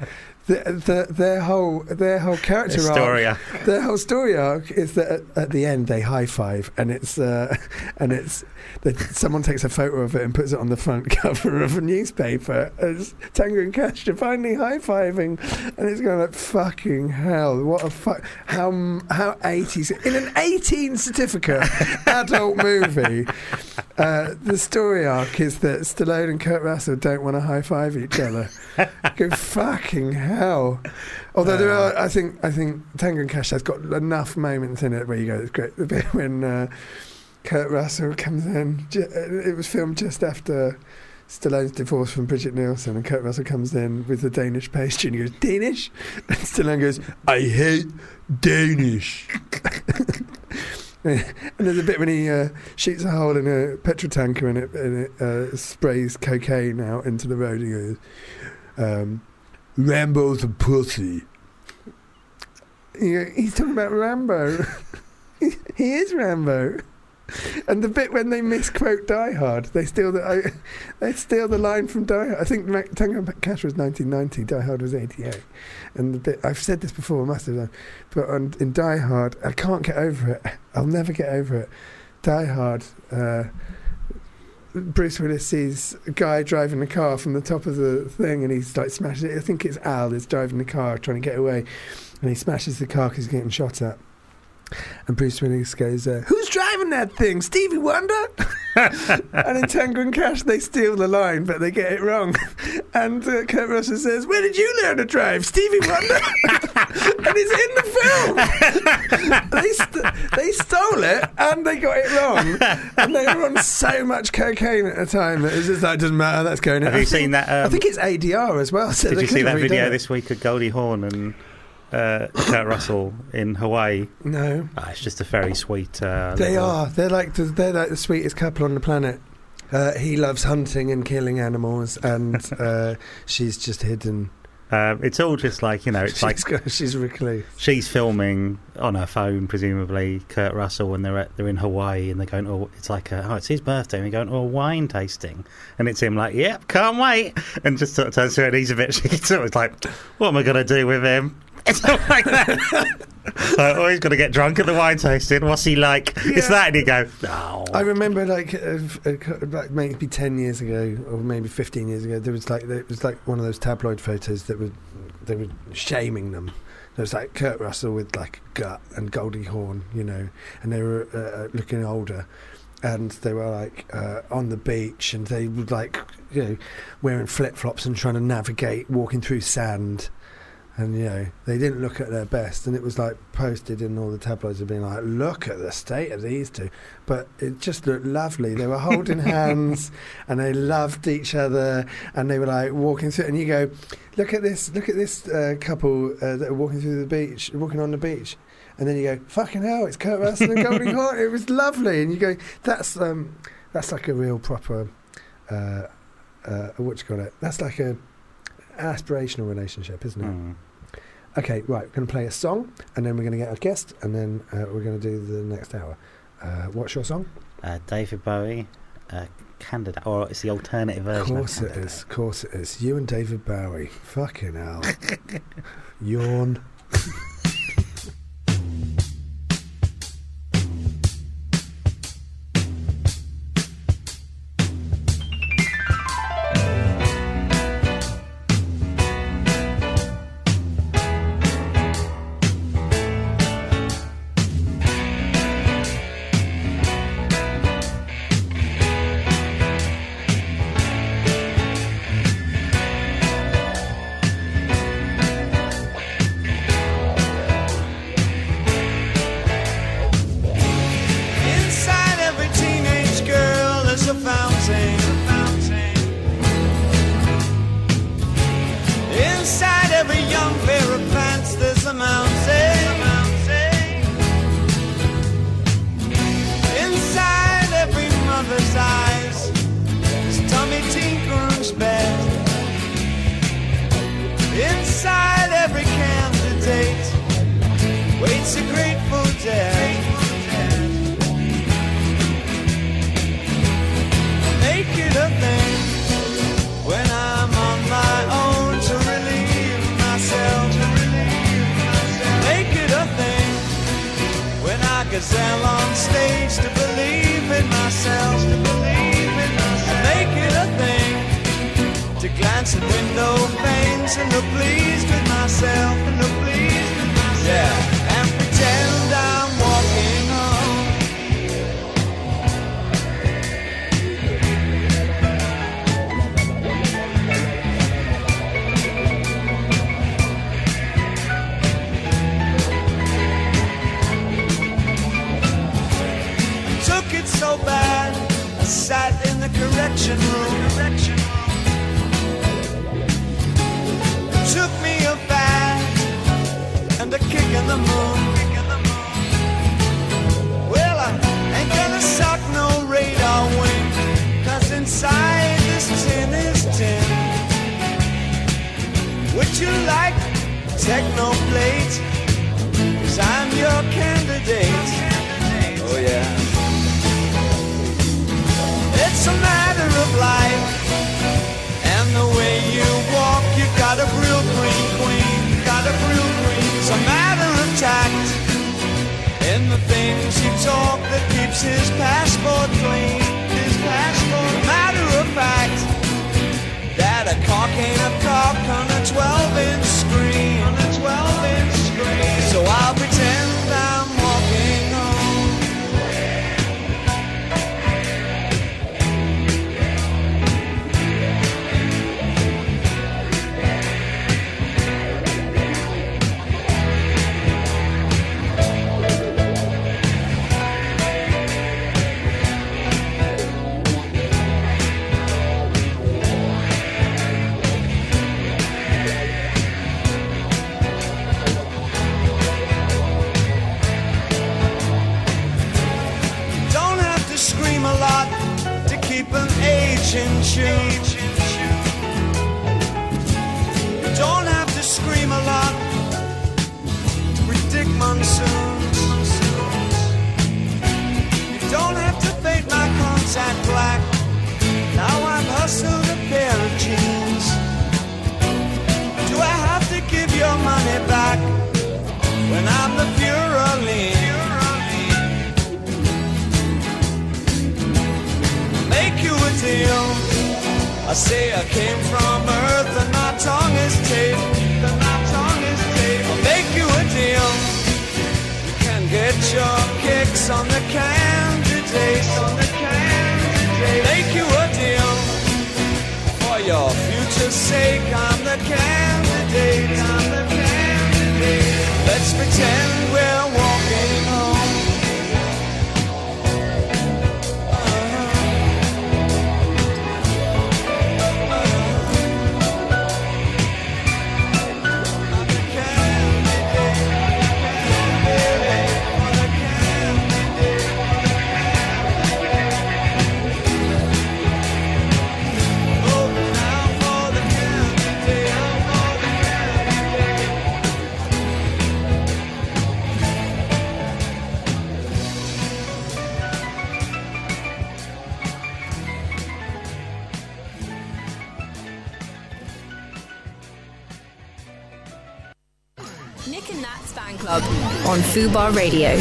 their whole character arc, their whole story arc is that at the end they high five, and it's someone takes a photo of it and puts it on the front cover of a newspaper as Tango and Cash are finally high fiving, and it's going like, fucking hell, what a fuck, how 80s in an 18 certificate adult movie. The story arc is that Stallone and Kurt Russell don't want to high five each other. Go fucking hell. Although there are, I think Tango and Cash has got enough moments in it where you go, it's great. The bit when Kurt Russell comes in, it was filmed just after Stallone's divorce from Bridget Nielsen, and Kurt Russell comes in with the Danish pastry and he goes, Danish? And Stallone goes, I hate Danish. And there's a bit when he shoots a hole in a petrol tanker and it sprays cocaine out into the road. He goes, Rambo's a pussy. He's talking about Rambo. He is Rambo. And the bit when they misquote Die Hard, they steal the line from Die Hard. I think Tango and Cash was 1990, Die Hard was 88. And the bit, I've said this before, I must have done, but in Die Hard, I can't get over it. I'll never get over it. Die Hard, Bruce Willis sees a guy driving a car from the top of the thing, and he's like smashing it. I think it's Al is driving the car trying to get away, and he smashes the car because he's getting shot at. And Bruce Willis goes, who's driving that thing? Stevie Wonder? And in Tango and Cash, they steal the line, but they get it wrong. And Kurt Russell says, where did you learn to drive? Stevie Wonder? And it's in the film. They stole it, and they got it wrong. And they were on so much cocaine at the time that it's just like, doesn't matter, that's going on. Have you seen that? I think it's ADR as well. So did you see that video this week of Goldie Hawn and Kurt Russell in Hawaii? No. It's just a very sweet. They're like the sweetest couple on the planet. He loves hunting and killing animals, and she's just hidden. It's all just like, it's she's a recluse. She's filming on her phone, presumably, Kurt Russell, and they're in Hawaii, and they're going, it's like, it's his birthday, and they're going to a wine tasting, and it's him like, yep, can't wait, and just sort of turns to her and he's a bit, it's like, what am I going to do with him? It's not like that. He's got to get drunk at the wine tasting. What's he like? Yeah. It's that, and you go, no. I remember like maybe 10 years ago, or maybe 15 years ago, there was like one of those tabloid photos they were shaming them. There was like Kurt Russell with like a gut and Goldie Hawn, and they were looking older. And they were like on the beach, and they were like, wearing flip-flops and trying to navigate, walking through sand. And, they didn't look at their best. And it was, like, posted in all the tabloids of being like, look at the state of these two. But it just looked lovely. They were holding hands, and they loved each other, and they were, like, walking through. And you go, look at this couple that are walking on the beach. And then you go, fucking hell, it's Kurt Russell and Goldie Hawn. It was lovely. And you go, that's like a real proper, that's like a aspirational relationship, isn't it? Okay, right, we're going to play a song, and then we're going to get our guest, and then we're going to do the next hour. What's your song? David Bowie, Candidate, or it's the alternative version. Of course it is. You and David Bowie. Fucking hell. Yawn. gazelle on stage to believe in myself, make it a thing to glance at window panes and look pleased with myself, yeah, and pretend I'm walking home. Took it so bad, I sat in the correction room. Took me a bat and a kick in the moon. Well, I ain't gonna sock no radar wing, 'cause inside this tin is tin. Would you like techno plate? 'Cause I'm your candidate. Oh yeah. It's a matter of life, and the way you walk, you got a real queen, It's a matter of tact, in the things you talk that keeps his passport clean, A matter of fact, that a cock ain't a cock on a 12-inch screen, So I'll pretend I'm walking home. An age in tune. You don't have to scream a lot to predict monsoons. You don't have to fade my contact black. Now I've hustled a pair of jeans. Do I have to give your money back when I'm the Führer lean? Make you a deal. I say I came from Earth and my tongue is tape. I'll make you a deal. You can get your kicks on the candidate. Make you a deal. For your future's sake, I'm the candidate. Let's pretend we're walking home. Nick and Nat's Fan Club on Fubar Radio.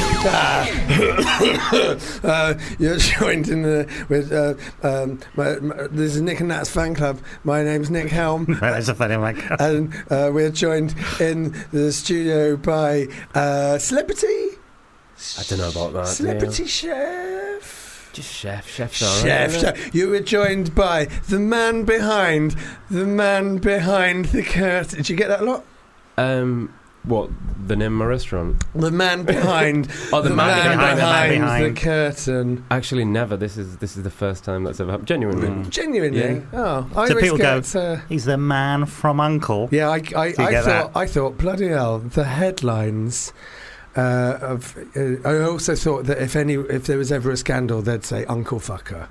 You're joined in with this is Nick and Nat's Fan Club. My name's Nick Helm. That's a funny one. And we're joined in the studio by celebrity. I don't know about that. Celebrity chef. Just chef's all Chef, right. chef. You were joined by the man behind the curtain. Did you get that a lot? What, the name of my restaurant? The man behind. Oh, the man behind the curtain. Actually, never. This is the first time that's ever happened. Genuinely. Genuinely. Yeah. Oh, I So always people go, get, he's the man from Uncle. yeah, I get I thought bloody hell, the headlines. I also thought that if there was ever a scandal, they'd say Uncle Fucker.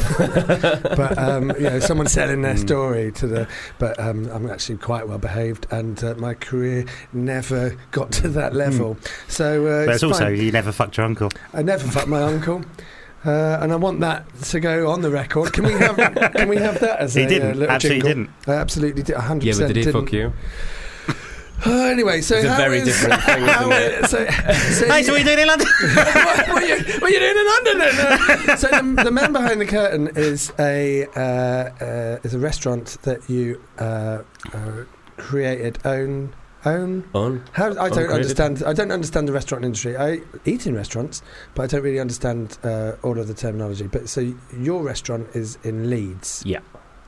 But someone selling their story to the. But I'm actually quite well behaved, and my career never got to that level. So, But it's also fine. you never fucked your uncle. I never fucked my uncle. And I want that to go on the record. Can we have that as He a didn't. little Absolutely jingle? didn't. I absolutely did. 100% Yeah, but did he didn't. fuck you? Anyway, so It's a very different thing, isn't it? So Hey, so what are you doing in London? what are you doing in London then? So the man behind the curtain is a restaurant that you created, own. How I don't understand. I don't understand the restaurant industry. I eat in restaurants, but I don't really understand all of the terminology. But so your restaurant is in Leeds. Yeah.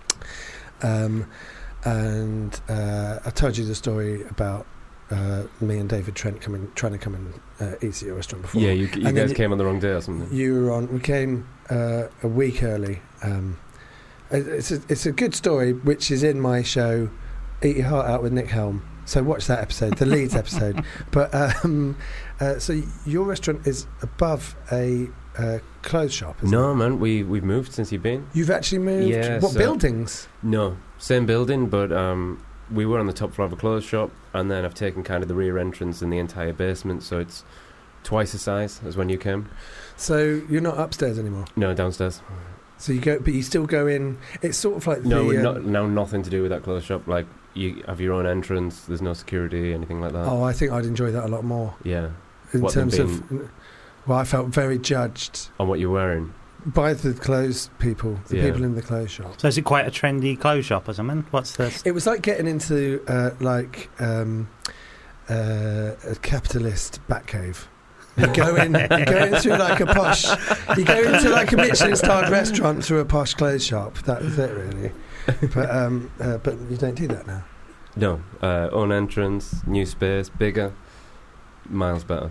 And I told you the story about me and David Trent trying to come and eat at your restaurant before. Yeah, you guys came on the wrong day or something. We came a week early. It's a good story, which is in my show, Eat Your Heart Out with Nick Helm. So watch that episode, the Leeds episode. But so your restaurant is above a clothes shop, isn't it? No, man, we've moved since you've been. You've actually moved? Yeah. What, buildings? No, same building, but we were on the top floor of a clothes shop, and then I've taken kind of the rear entrance and the entire basement, so it's twice the size as when you came. So you're not upstairs anymore? No, downstairs. So you go, but you still go in. It's sort of like nothing to do with that clothes shop. Like, you have your own entrance. There's no security, anything like that. Oh, I think I'd enjoy that a lot more. Yeah. In terms of, well, I felt very judged on what you're wearing by the clothes people, the people in the clothes shop. So is it quite a trendy clothes shop or something? What's this? It was like getting into a capitalist Batcave. You go in through like a posh. You go into like a Michelin-starred restaurant through a posh clothes shop. That was it, really. But you don't do that now. No, own entrance, new space, bigger, miles better.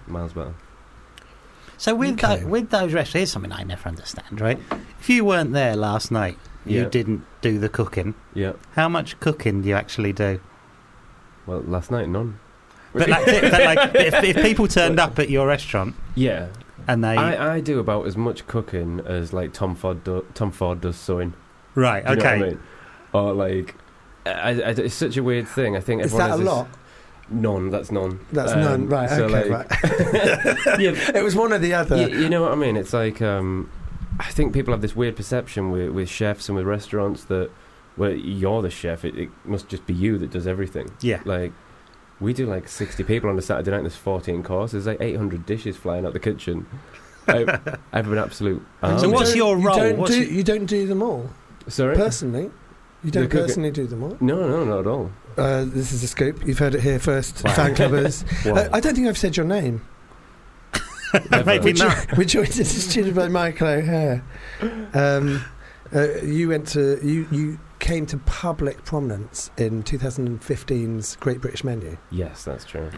So with those restaurants, here's something I never understand, right? If you weren't there last night, you didn't do the cooking. Yeah. How much cooking do you actually do? Well, last night, none. But if people turned up at your restaurant, and I do about as much cooking as like Tom Ford does sewing. Right. Do you okay. know what I mean? Or like, it's such a weird thing. I think is everyone that a lot? None. That's none. That's none. Right. So okay. like, right. It was one or the other. You know what I mean? It's like I think people have this weird perception with chefs and with restaurants that you're the chef. It must just be you that does everything. Yeah. Like, we do like 60 people on a Saturday night and there's 14 courses. There's like 800 dishes flying out the kitchen. I have an absolute... So what's your role? You don't do them all? Sorry? Personally? You don't personally do them all? No, not at all. This is a scoop. You've heard it here first, fan clubbers. I don't think I've said your name. Maybe not. We're joined in the studio by Michael O'Hare. You came to public prominence in 2015's Great British Menu. Yes, that's true.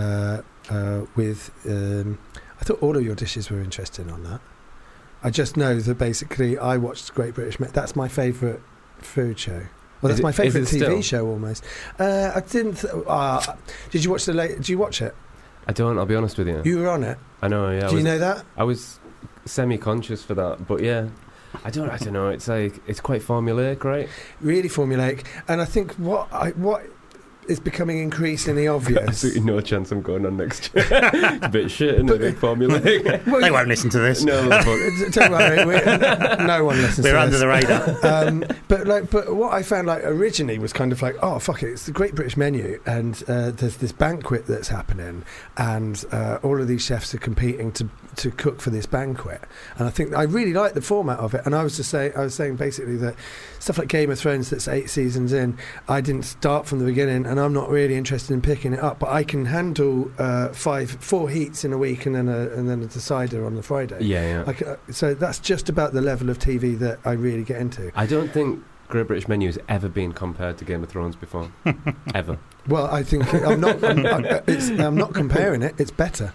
I thought all of your dishes were interesting on that. I just know that basically I watched Great British Menu. That's my favourite food show. Well, that's my favourite TV show almost. I didn't. Did you watch Did you watch it? I don't. I'll be honest with you. You were on it. I know. Yeah. Do you know that? I was semi-conscious for that, but yeah. I don't know. It's like it's quite formulaic, right? Really formulaic, and I think what is becoming increasingly obvious. Absolutely no chance I'm going on next year. It's a bit shit, isn't it? Formulaic. Well, they won't listen to this. No, don't worry. No one listens. We're to under this. the radar. But what I found like originally was kind of like, oh fuck it, it's the Great British Menu, and there's this banquet that's happening, and all of these chefs are competing to cook for this banquet, and I think I really like the format of it. And I was saying basically that stuff like Game of Thrones that's 8 seasons in, I didn't start from the beginning, and I'm not really interested in picking it up, but I can handle 4 heats in a week and then a decider on the Friday. Yeah. So that's just about the level of TV that I really get into. I don't think Great British Menu has ever been compared to Game of Thrones before. Ever. Well, I think I'm not comparing it. It's better.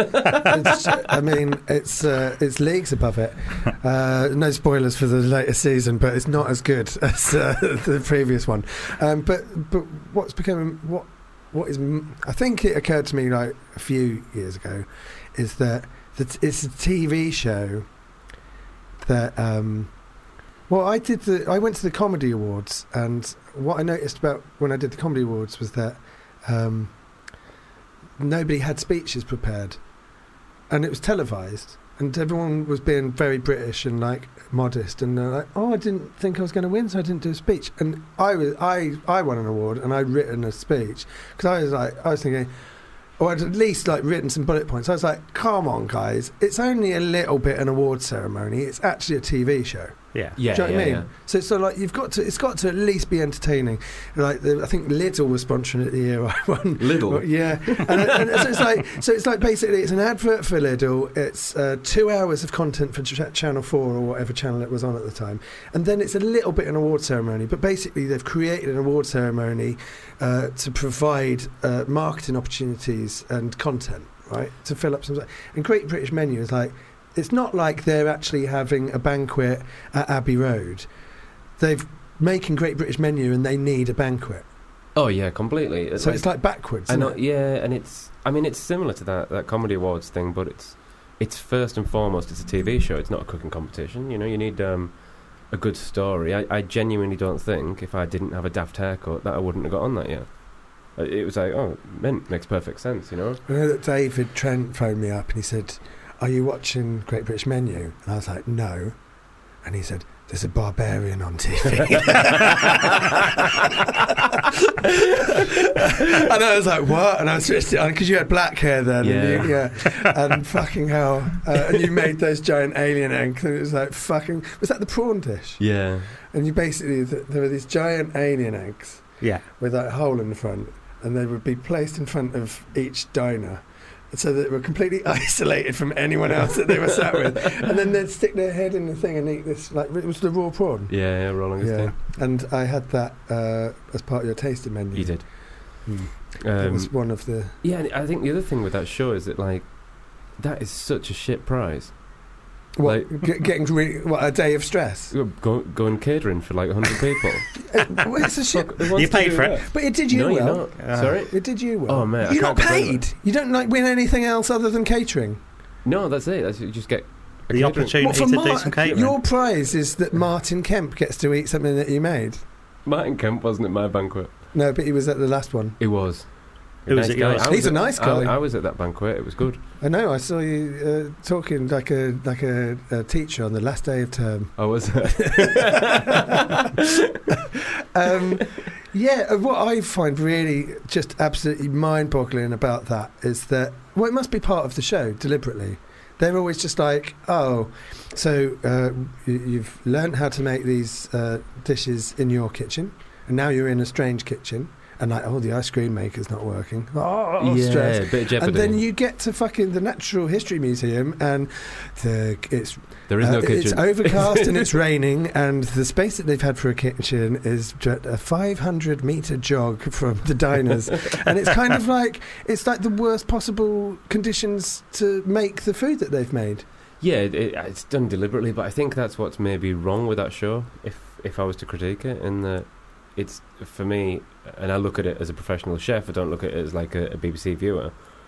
It's leagues above it. No spoilers for the latest season, but it's not as good as the previous one. But what's becoming what is? I think it occurred to me like a few years ago, is that it's a TV show that. Well, I went to the Comedy Awards, and what I noticed about when I did the Comedy Awards was that nobody had speeches prepared, and it was televised. And everyone was being very British and like modest, and they're like, "Oh, I didn't think I was going to win, so I didn't do a speech." And I won an award, and I'd written a speech because I was thinking, or I'd at least like written some bullet points. I was like, "Come on, guys, it's only a little bit an award ceremony. It's actually a TV show." Yeah. Do you know what I mean? Yeah. So like it's got to at least be entertaining. Like I think Lidl was sponsoring it the year I won. Lidl? Well, yeah. and so it's like basically it's an advert for Lidl. It's 2 hours of content for Channel 4 or whatever channel it was on at the time. And then it's a little bit an award ceremony. But basically they've created an award ceremony to provide marketing opportunities and content, right? To fill up some... And Great British Menu is like... It's not like they're actually having a banquet at Abbey Road. They're making Great British Menu and they need a banquet. Oh, yeah, completely. It's like backwards, I know, isn't it? yeah, and it's similar to that Comedy Awards thing, but it's first and foremost, it's a TV show. It's not a cooking competition. You know, you need a good story. I genuinely don't think if I didn't have a daft haircut that I wouldn't have got on that yet. It was like, oh, makes perfect sense, you know? I know that David Trent phoned me up and he said... "Are you watching Great British Menu?" And I was like, "No." And he said, "There's a barbarian on TV." And I was like, "What?" And I switched it on because you had black hair then. Yeah. And fucking hell. And you made those giant alien eggs. And it was like fucking... Was that the prawn dish? Yeah. And you basically... There were these giant alien eggs. Yeah. With like a hole in the front. And they would be placed in front of each diner. So that they were completely isolated from anyone else that they were sat with. And then they'd stick their head in the thing and eat this, like, it was the raw prawn. Yeah, raw longest And I had that as part of your tasting menu. You did. That was one of the... Yeah, I think the other thing with that show is that, like, that is such a shit prize. What, like, getting really, a day of stress? Going catering for like 100 people. It's a shit. You paid for it. But it did you well. You're not. Sorry? It did you well. Oh, man. You're not paid. You don't like win anything else other than catering. No, that's it. You just get the opportunity to do some catering. Your prize is that Martin Kemp gets to eat something that you made. Martin Kemp wasn't at my banquet. No, but he was at the last one. He was. Who was it? He's a nice guy. I was at that banquet. It was good. I know. I saw you talking like a teacher on the last day of term. Oh, was it? Yeah. What I find really just absolutely mind-boggling about that is that it must be part of the show deliberately. They're always just like, oh, so you've learned how to make these dishes in your kitchen, and now you're in a strange kitchen. And like, oh, the ice cream maker's not working. Oh, yeah, stress. A bit of jeopardy. And then you get to fucking the Natural History Museum, and there is no kitchen. It's overcast and it's raining, and the space that they've had for a kitchen is a 500-metre jog from the diners, and it's kind of like it's like the worst possible conditions to make the food that they've made. Yeah, it's done deliberately, but I think that's what's maybe wrong with that show. If I was to critique it, in that it's, for me, and I look at it as a professional chef, I don't look at it as like a BBC viewer,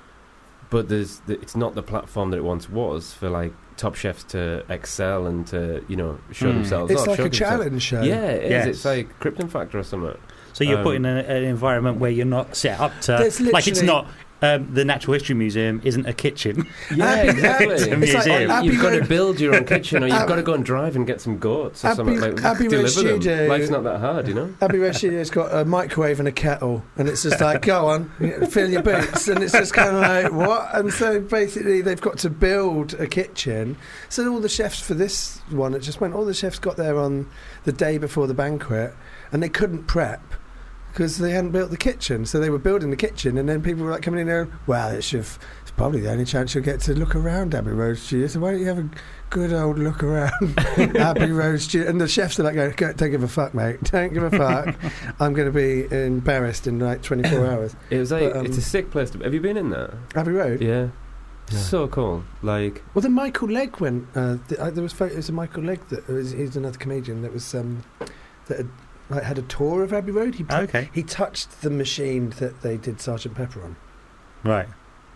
but it's not the platform that it once was for like top chefs to excel and to, you know, show themselves it's off. It's like a challenge show. Yeah, it is. Yes. It's like Krypton Factor or something. So you're put in an environment where you're not set up to... Like, it's not... the Natural History Museum isn't a kitchen. Yeah, exactly. It's a museum. Like, you've got to build your own kitchen, or you've got to go and drive and get some goats or something. Like, Abbey Road deliver Studio, them. Life's not that hard, you know? Abbey Road Studio's got a microwave and a kettle, and it's just like, go on, fill your boots, and it's just kind of like, what? And so basically they've got to build a kitchen. So all the chefs for this one, it just went, all the chefs got there on the day before the banquet, and they couldn't prep because they hadn't built the kitchen. So they were building the kitchen, and then people were like coming in there, well, it's probably the only chance you'll get to look around Abbey Road Studio, so why don't you have a good old look around Abbey Road Studio? And the chefs are like going, don't give a fuck, mate, don't give a fuck. I'm going to be embarrassed in like 24 hours. It was like, it's a sick place to... Have you been in there? Abbey Road? Yeah. So cool. Like... Well, then Michael Legg went... there was photos of Michael Legg, he's another comedian that was... that had a tour of Abbey Road. He touched the machine that they did Sgt. Pepper on. Right.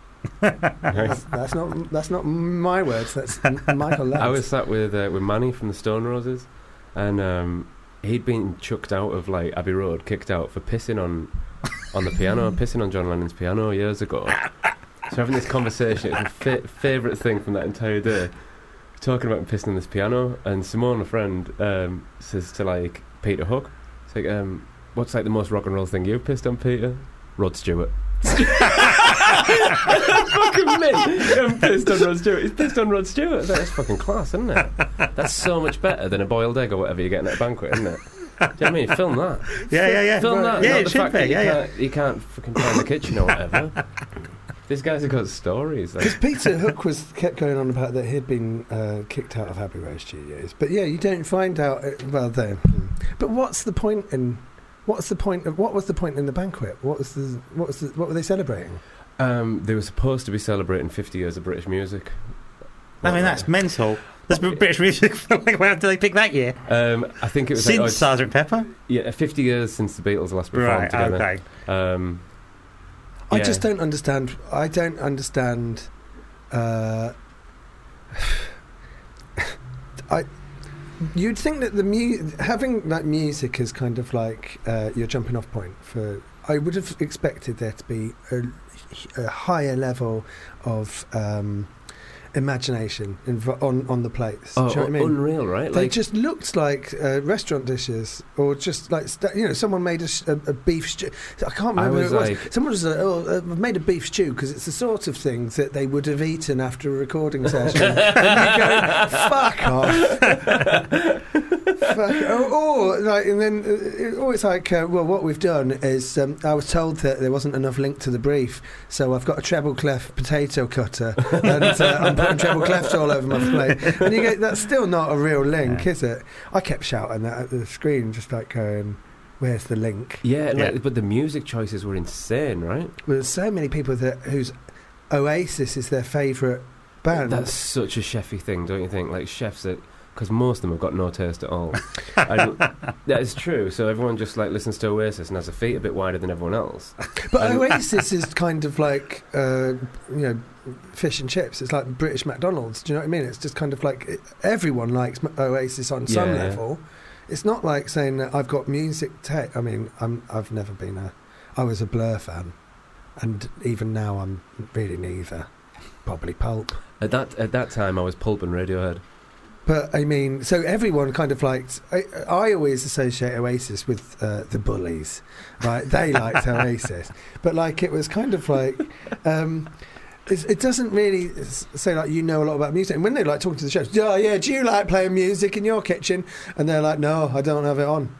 That's not my words. That's Michael Legg. I was sat with Manny from the Stone Roses, and he'd been chucked out of like Abbey Road, kicked out for pissing on the piano, pissing on John Lennon's piano years ago. So having this conversation, it's my favourite thing from that entire day. Talking about pissing on this piano, and Simone, my friend, says to like Peter Hook, it's like, what's like the most rock and roll thing you've pissed on, Peter? Rod Stewart. Fucking mint. I'm pissed on Rod Stewart. He's pissed on Rod Stewart. That's fucking class, isn't it? That's so much better than a boiled egg or whatever you're getting at a banquet, isn't it? Do you know what I mean? Film that. Yeah. Film that. Yeah, Not it the should fact be. that you can't fucking find the kitchen or whatever. These guys have got stories. Because Peter Hook kept going on about that he'd been kicked out of Abbey Road Studios. But yeah, you don't find out. But what's the point in? What was the point in the banquet? What were they celebrating? They were supposed to be celebrating 50 years of British music. I mean, that's mental. There's British music. Where did they pick that year? I think it was since Sgt. Pepper. Yeah, 50 years since the Beatles last performed together. Okay. I just don't understand. I don't understand. You'd think that having like music is kind of like your jumping off point for. I would have expected there to be a higher level of imagination on the plates. Oh, do you know what I mean? Unreal, right? They just looked like restaurant dishes, or just like someone made a beef stew. I can't remember who it was. Someone was I've made a beef stew, because it's the sort of thing that they would have eaten after a recording session. And you go, fuck off. And then it's like, well, what we've done is I was told that there wasn't enough link to the brief, so I've got a treble clef potato cutter, and I'm putting treble clefs all over my plate. And you go, that's still not a real link, is it? I kept shouting that at the screen, just like going, where's the link? Yeah, but the music choices were insane, right? Well, there's so many people whose Oasis is their favourite band. That's such a chefy thing, don't you think? Like chefs that... Because most of them have got no taste at all. That is true. So everyone just like listens to Oasis and has their feet a bit wider than everyone else. But Oasis is kind of like fish and chips. It's like British McDonald's. Do you know what I mean? It's just kind of like everyone likes Oasis on some level. It's not like saying that I've got music. I mean, I've never been I was a Blur fan, and even now I'm really neither. Probably Pulp. At that time, I was Pulp and Radiohead. But I mean, so everyone kind of liked. I always associate Oasis with the Bullies, right? They liked Oasis, but like it was kind of like it doesn't really say like you know a lot about music. And when they like talking to the chefs, do you like playing music in your kitchen? And they're like, no, I don't have it on.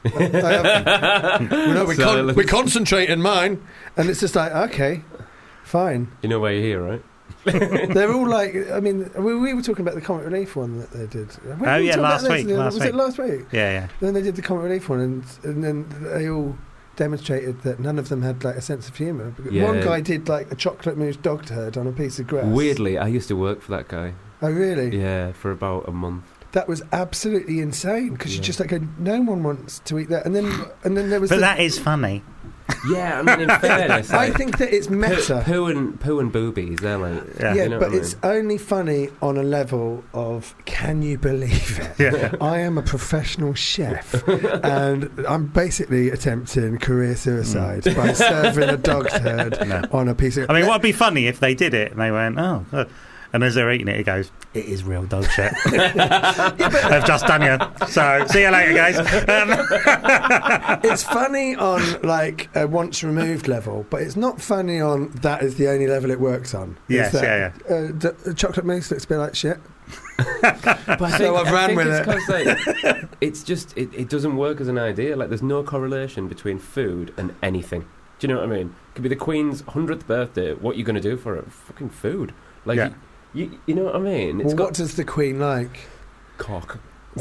We concentrate in mine, and it's just like, okay, fine. You know why you're here, right? They're all like, I mean, we were talking about the Comic Relief one that they did. Last week. Was it last week? Yeah. Then they did the Comic Relief one, and then they all demonstrated that none of them had like a sense of humour. Yeah. One guy did like a chocolate mousse dog turd on a piece of grass. Weirdly, I used to work for that guy. Oh, really? Yeah, for about a month. That was absolutely insane, because you just like go, no one wants to eat that, and then there was. But that is funny. Yeah, I mean, in fairness, I think that it's meta. Poo and boobies, they're like... Yeah, you know but it's only funny on a level of, can you believe it? Yeah. I am a professional chef, and I'm basically attempting career suicide by serving a dog turd on a piece of... I mean, what'd be funny if they did it and they went, oh... And as they're eating it, it goes, it is real dog shit. I've just done you. So, see you later, guys. It's funny on, like, a once removed level, but it's not funny on that is the only level it works on. Yes, The chocolate mousse looks a bit like shit. But so I've ran with it. Like, it's just, it doesn't work as an idea. Like, there's no correlation between food and anything. Do you know what I mean? It could be the Queen's 100th birthday. What are you going to do for it? Fucking food. Like, you know what I mean? Well, what does the Queen like? Cock.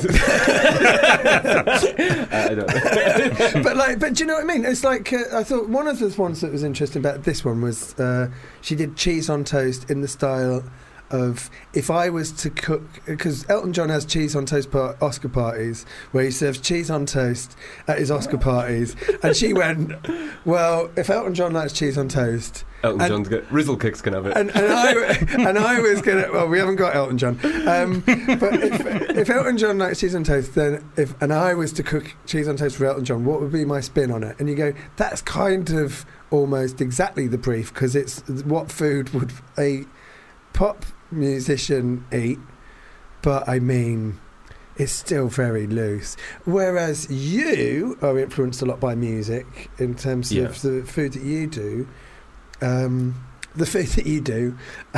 I don't know. but do you know what I mean? It's like I thought one of the ones that was interesting about this one was she did cheese on toast in the style of if I was to cook, because Elton John has cheese on toast Oscar parties where he serves cheese on toast at his Oscar parties, and she went, well, if Elton John likes cheese on toast, Elton John's got Rizzle Kicks can have it. and I was gonna. Well, we haven't got Elton John, but if Elton John likes cheese on toast, then and I was to cook cheese on toast for Elton John, what would be my spin on it? And you go, that's kind of almost exactly the brief, because it's what food would a pop musician eat, but I mean, it's still very loose. Whereas you are influenced a lot by music in terms of the food that you do. The food that you do,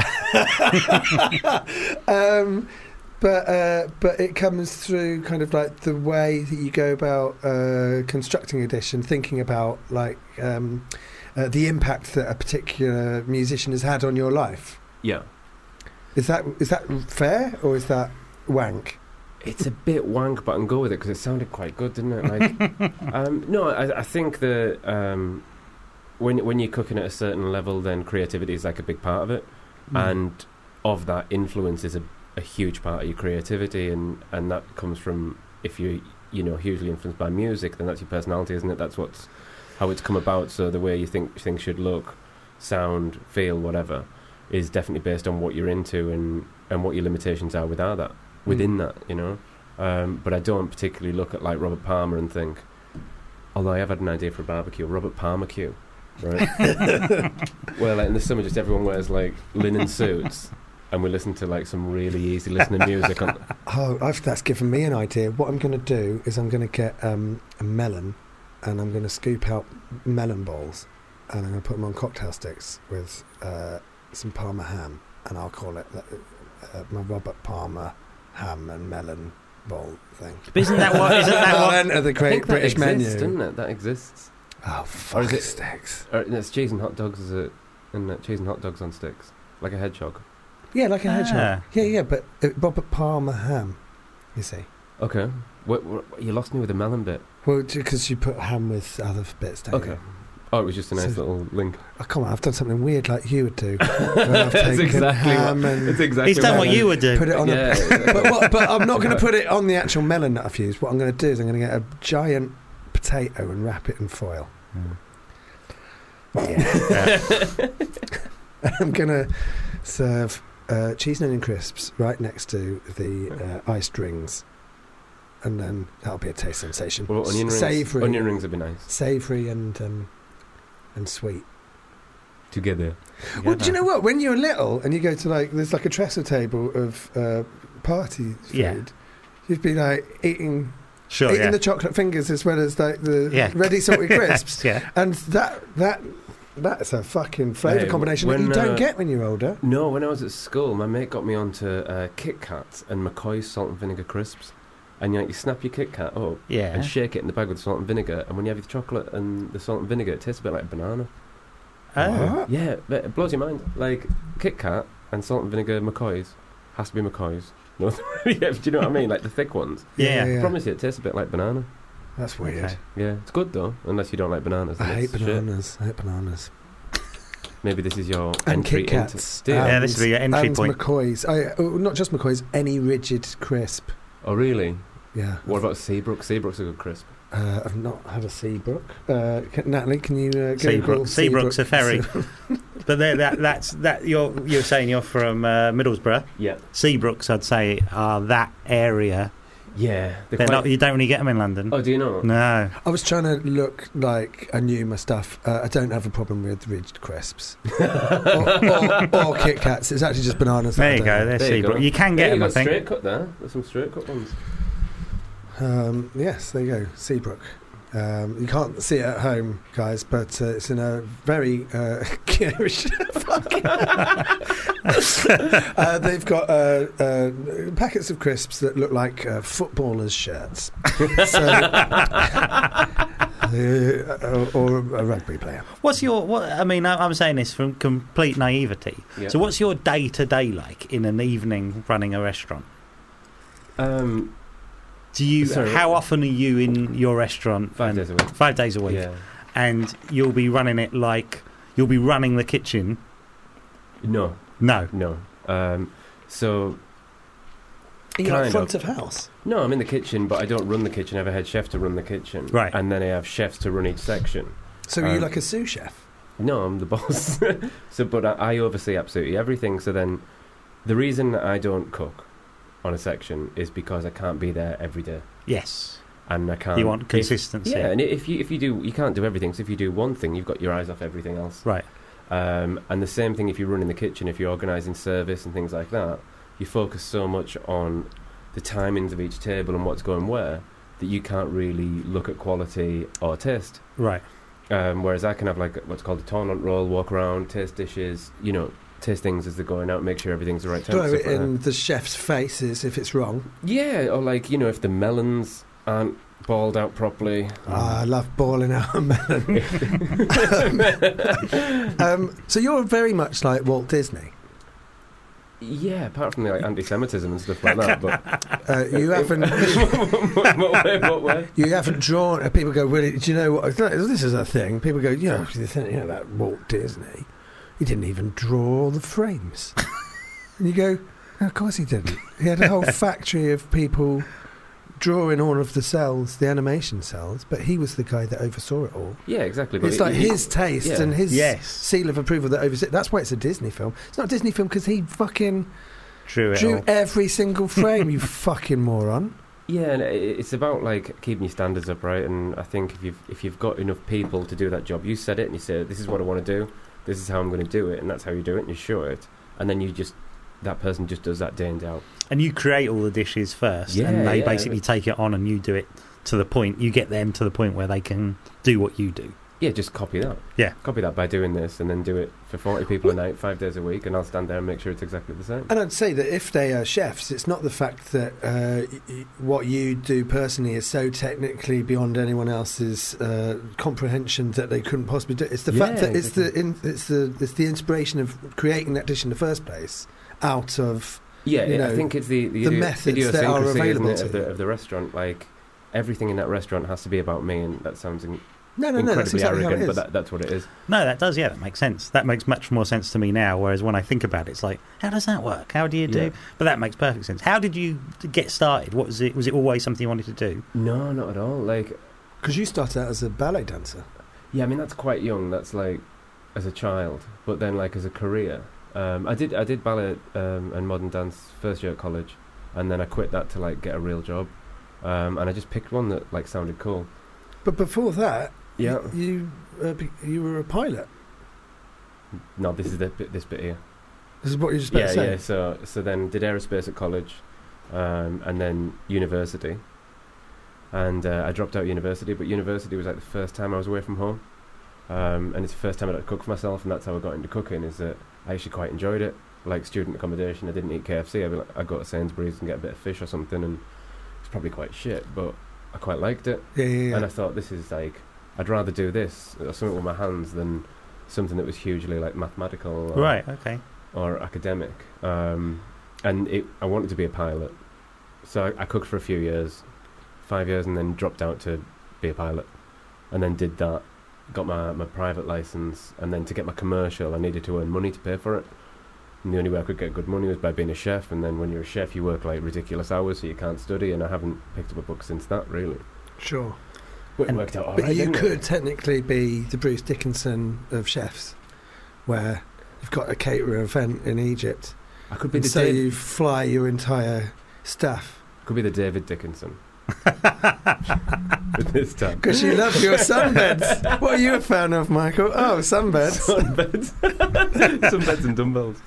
but it comes through kind of like the way that you go about constructing a dish and thinking about like the impact that a particular musician has had on your life. Yeah. Is that fair, or is that wank? It's a bit wank, but I can go with it because it sounded quite good, didn't it? Like, no, I think that when you're cooking at a certain level, then creativity is like a big part of it, and of that influence is a huge part of your creativity, and that comes from, if you're hugely influenced by music, then that's your personality, isn't it? That's how it's come about. So the way you think things should look, sound, feel, whatever, is definitely based on what you're into and what your limitations are within that, you know. But I don't particularly look at like Robert Palmer and think, although I have had an idea for a barbecue, Robert Palmer Q, right? Where like in the summer just everyone wears like linen suits and we listen to like some really easy listening music. That's given me an idea. What I'm going to do is I'm going to get a melon, and I'm going to scoop out melon balls, and I'm going to put them on cocktail sticks with some Parma ham, and I'll call it my Robert Palmer ham and melon bowl thing. But isn't that what? I'll enter the Great British that exists, Menu. Doesn't it? That exists. Oh, fuck sticks. It's cheese and hot dogs, is it? And cheese and hot dogs on sticks, like a hedgehog. Yeah, like a hedgehog. Yeah, but Robert Palmer ham, you see. Okay. What, you lost me with the melon bit. Well, because you put ham with other bits, don't you? Oh, it was just a nice little link. Oh, come on, I've done something weird like you would do. That's exactly He's done what you would do. Put it on but I'm not going to put it on the actual melon that I've used. What I'm going to do is I'm going to get a giant potato and wrap it in foil. Yeah. I'm going to serve cheese and onion crisps right next to the iced rings. And then that'll be a taste sensation. Well, onion rings. Savoury. Onion rings would be nice. Savoury and sweet. Together. Well, do you know what? When you're little and you go to like, there's like a trestle table of party food, you'd be like eating the chocolate fingers as well as like the ready salted crisps. And that's a fucking flavour combination that you don't get when you're older. No, when I was at school, my mate got me onto Kit Kats and McCoy's salt and vinegar crisps. And you snap your Kit Kat up and shake it in the bag with salt and vinegar. And when you have the chocolate and the salt and vinegar, it tastes a bit like a banana. Oh. What? Yeah, but it blows your mind. Like, Kit Kat and salt and vinegar McCoy's has to be McCoy's. No, do you know what I mean? Like the thick ones. Yeah. I promise you, it tastes a bit like banana. That's weird. Okay. Yeah, it's good though, unless you don't like bananas. I hate bananas. Maybe this is your and entry Kit Kats. into... Yeah, this will be your entry and point. McCoy's. Not just McCoy's, any rigid crisp. Oh, really? Yeah. What about Seabrook? Seabrook's a good crisp. I've not had a Seabrook. Natalie, can you Seabrook? Seabrook's a ferry. But you're saying you're from Middlesbrough. Yeah. Seabrooks, I'd say, are that area. Yeah. You don't really get them in London. Oh, do you not? No. I was trying to look like I knew my stuff. I don't have a problem with ridged crisps or Kit Kats. It's actually just bananas. There you go. There's Seabrook. You can get them, I think. Straight cut there. There's some straight cut ones. Yes, there you go. Seabrook. You can't see it at home, guys, but it's in a very garish. They've got packets of crisps that look like footballers' shirts, or a rugby player. I'm saying this from complete naivety. Yeah. So, what's your day-to-day like in an evening running a restaurant? How often are you in your restaurant? 5 days a week. 5 days a week. Yeah. And you'll be running it you'll be running the kitchen. No. So You're kind at front of house. no, I'm in the kitchen, but I don't run the kitchen. I have a head chef to run the kitchen, Right. And then I have chefs to run each section. So are you like a sous chef? No, I'm the boss. But I oversee absolutely everything. So then, the reason I don't cook on a section is because I can't be there every day, Yes. and I can't. You want consistency. And if you do, you can't do everything. So if you do one thing, you've got your eyes off everything else. Right. And the same thing if you run in the kitchen, if you're organising service and things like that, you focus so much on the timings of each table and what's going where that you can't really look at quality or taste. Right. Whereas I can have like what's called a tournament roll, walk around, taste dishes, taste things as they're going out, make sure everything's the right Throw temperature. it in the chef's faces if it's wrong. Yeah, or like, if the melons aren't balled out properly. I love balling out a melon. So you're very much like Walt Disney. Yeah, apart from the anti-Semitism and stuff like that, but You haven't. what way? You haven't drawn. People go, really? Do you know what? This is a thing. People go, that Walt Disney. He didn't even draw all the frames. And you go, no, of course he didn't. He had a whole factory of people drawing all of the cells, the animation cells, but he was the guy that oversaw it all. Yeah, exactly. But It's like his taste and his seal of approval that oversees. That's why it's a Disney film. It's not a Disney film because he fucking drew drew every single frame. You fucking moron. Yeah, and it's about like keeping your standards up, right? And I think if you've got enough people to do that job, you said it and you say, this is what I want to do, this is how I'm going to do it, and that's how you do it, and you show it, and then that person just does that day in, day out. And you create all the dishes first, and they basically take it on, and you do it to the point. You get them to the point where they can do what you do. Yeah, just copy that. Yeah. Copy that by doing this, and then do it for 40 people a night, 5 days a week, and I'll stand there and make sure it's exactly the same. And I'd say that if they are chefs, it's not the fact that what you do personally is so technically beyond anyone else's comprehension that they couldn't possibly do it. It's the fact that it's the inspiration of creating that dish in the first place out of I think it's the methods that are available of the restaurant. Like everything in that restaurant has to be about me, and that sounds No, incredibly that's exactly arrogant, how it is. but that's what it is. No, that does, that makes sense. That makes much more sense to me now, whereas when I think about it, it's like, how does that work? How do you do? Yeah. But that makes perfect sense. How did you get started? What was it? Was it always something you wanted to do? No, not at all. Like, because you started out as a ballet dancer. Yeah, I mean, that's quite young. That's like as a child. But then, like, as a career, I did ballet and modern dance first year at college, and then I quit that to, like, get a real job. And I just picked one that, like, sounded cool. But before that... Yeah, you were a pilot. No, this is this bit here. This is what you're just about to say. Yeah. So then did aerospace at college, and then university. And I dropped out of university, but university was like the first time I was away from home, and it's the first time I had to cook for myself, and that's how I got into cooking. Is that I actually quite enjoyed it. Like student accommodation, I didn't eat KFC. I'd go to Sainsbury's and get a bit of fish or something, and it's probably quite shit, but I quite liked it. Yeah. And I thought, this is like, I'd rather do this or something with my hands than something that was hugely like mathematical or academic. And I wanted to be a pilot, so I cooked for a few years, 5 years, and then dropped out to be a pilot, and then did that, got my private license, and then to get my commercial I needed to earn money to pay for it, and the only way I could get good money was by being a chef. And then when you're a chef you work like ridiculous hours, so you can't study, and I haven't picked up a book since that, really. Sure. But it worked out all right. But you didn't could it? technically be the Bruce Dickinson of chefs, where you've got a caterer event in Egypt. I could be so you fly your entire staff. Could be the David Dickinson. With this time. Because you love your sunbeds. What are you a fan of, Michael? Oh, sunbeds. Sunbeds and dumbbells.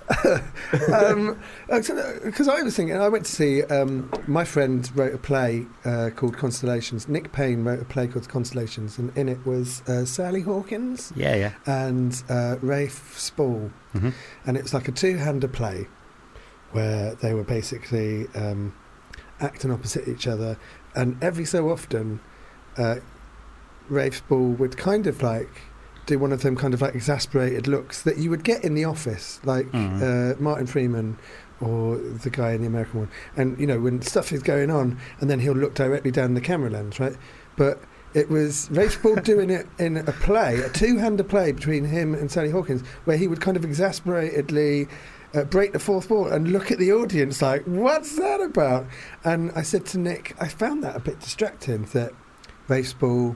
Because I was thinking, I went to see, my friend wrote a play called Constellations. Nick Payne wrote a play called Constellations, and in it was Sally Hawkins and Rafe Spall. Mm-hmm. And it was like a two-hander play where they were basically acting opposite each other, and every so often Rafe Spall would kind of like do one of them kind of like exasperated looks that you would get in The Office, like Martin Freeman or the guy in The American One, and you know, when stuff is going on and then he'll look directly down the camera lens, right? But it was Rafe Spall doing it in a play, a two-hander play between him and Sally Hawkins, where he would kind of exasperatedly break the fourth wall and look at the audience like, what's that about? And I said to Nick, I found that a bit distracting that Rafe Spall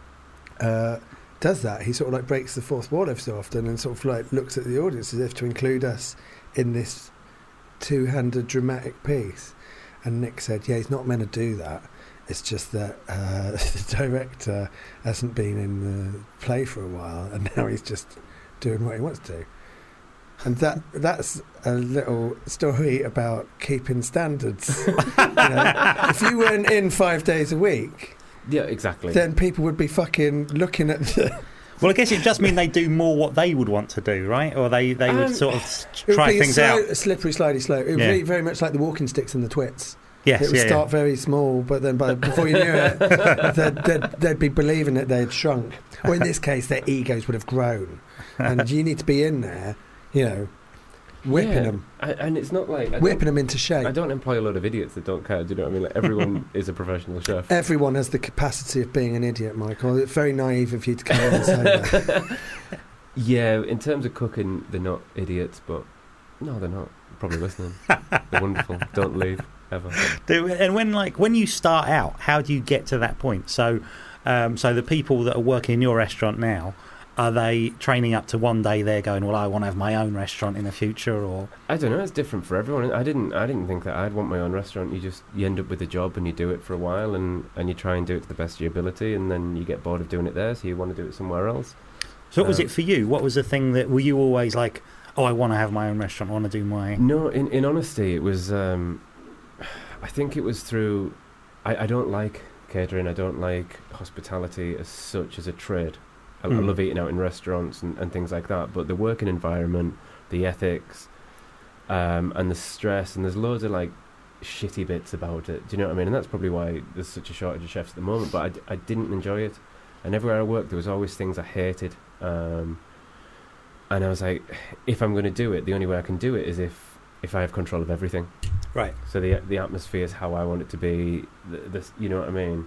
does that. He sort of like breaks the fourth wall every so often and sort of like looks at the audience as if to include us in this two-handed dramatic piece. And Nick said, yeah, he's not meant to do that. It's just that the director hasn't been in the play for a while and now he's just doing what he wants to. And that's a little story about keeping standards. If you weren't in 5 days a week... Yeah, exactly. Then people would be fucking looking at the... Well, I guess it just means they do more what they would want to do, right? Or they would sort of try things out. A slippery, slidey slope. It would be very much like the walking sticks and the twits. Yes, it would start very small, but then before you knew it, they'd be believing that they'd shrunk. Or in this case, their egos would have grown. And you need to be in there, whipping them. And it's not like... whipping them into shape. I don't employ a lot of idiots that don't care, do you know what I mean? Like, everyone is a professional chef. Everyone has the capacity of being an idiot, Michael. It's very naive of you to come in and say that. Yeah, in terms of cooking, they're not idiots, but... No, they're not. They're probably listening. They're wonderful. Don't leave, ever. And when you start out, how do you get to that point? So the people that are working in your restaurant now, are they training up to one day they're going, well, I want to have my own restaurant in the future? Or I don't know, it's different for everyone. I didn't think that I'd want my own restaurant. You end up with a job and you do it for a while and you try and do it to the best of your ability, and then you get bored of doing it there, so you want to do it somewhere else. So what was it for you? What was the thing that... Were you always like, oh, I want to have my own restaurant, I want to do my... No, in honesty, it was... I think it was through... I don't like catering, I don't like hospitality as such as a trade. I love eating out in restaurants and things like that, but the working environment, the ethics, and the stress, and there's loads of like shitty bits about it. Do you know what I mean? And that's probably why there's such a shortage of chefs at the moment. But I didn't enjoy it, and everywhere I worked, there was always things I hated. And I was like, if I'm going to do it, the only way I can do it is if I have control of everything. Right. So the atmosphere is how I want it to be. You know what I mean?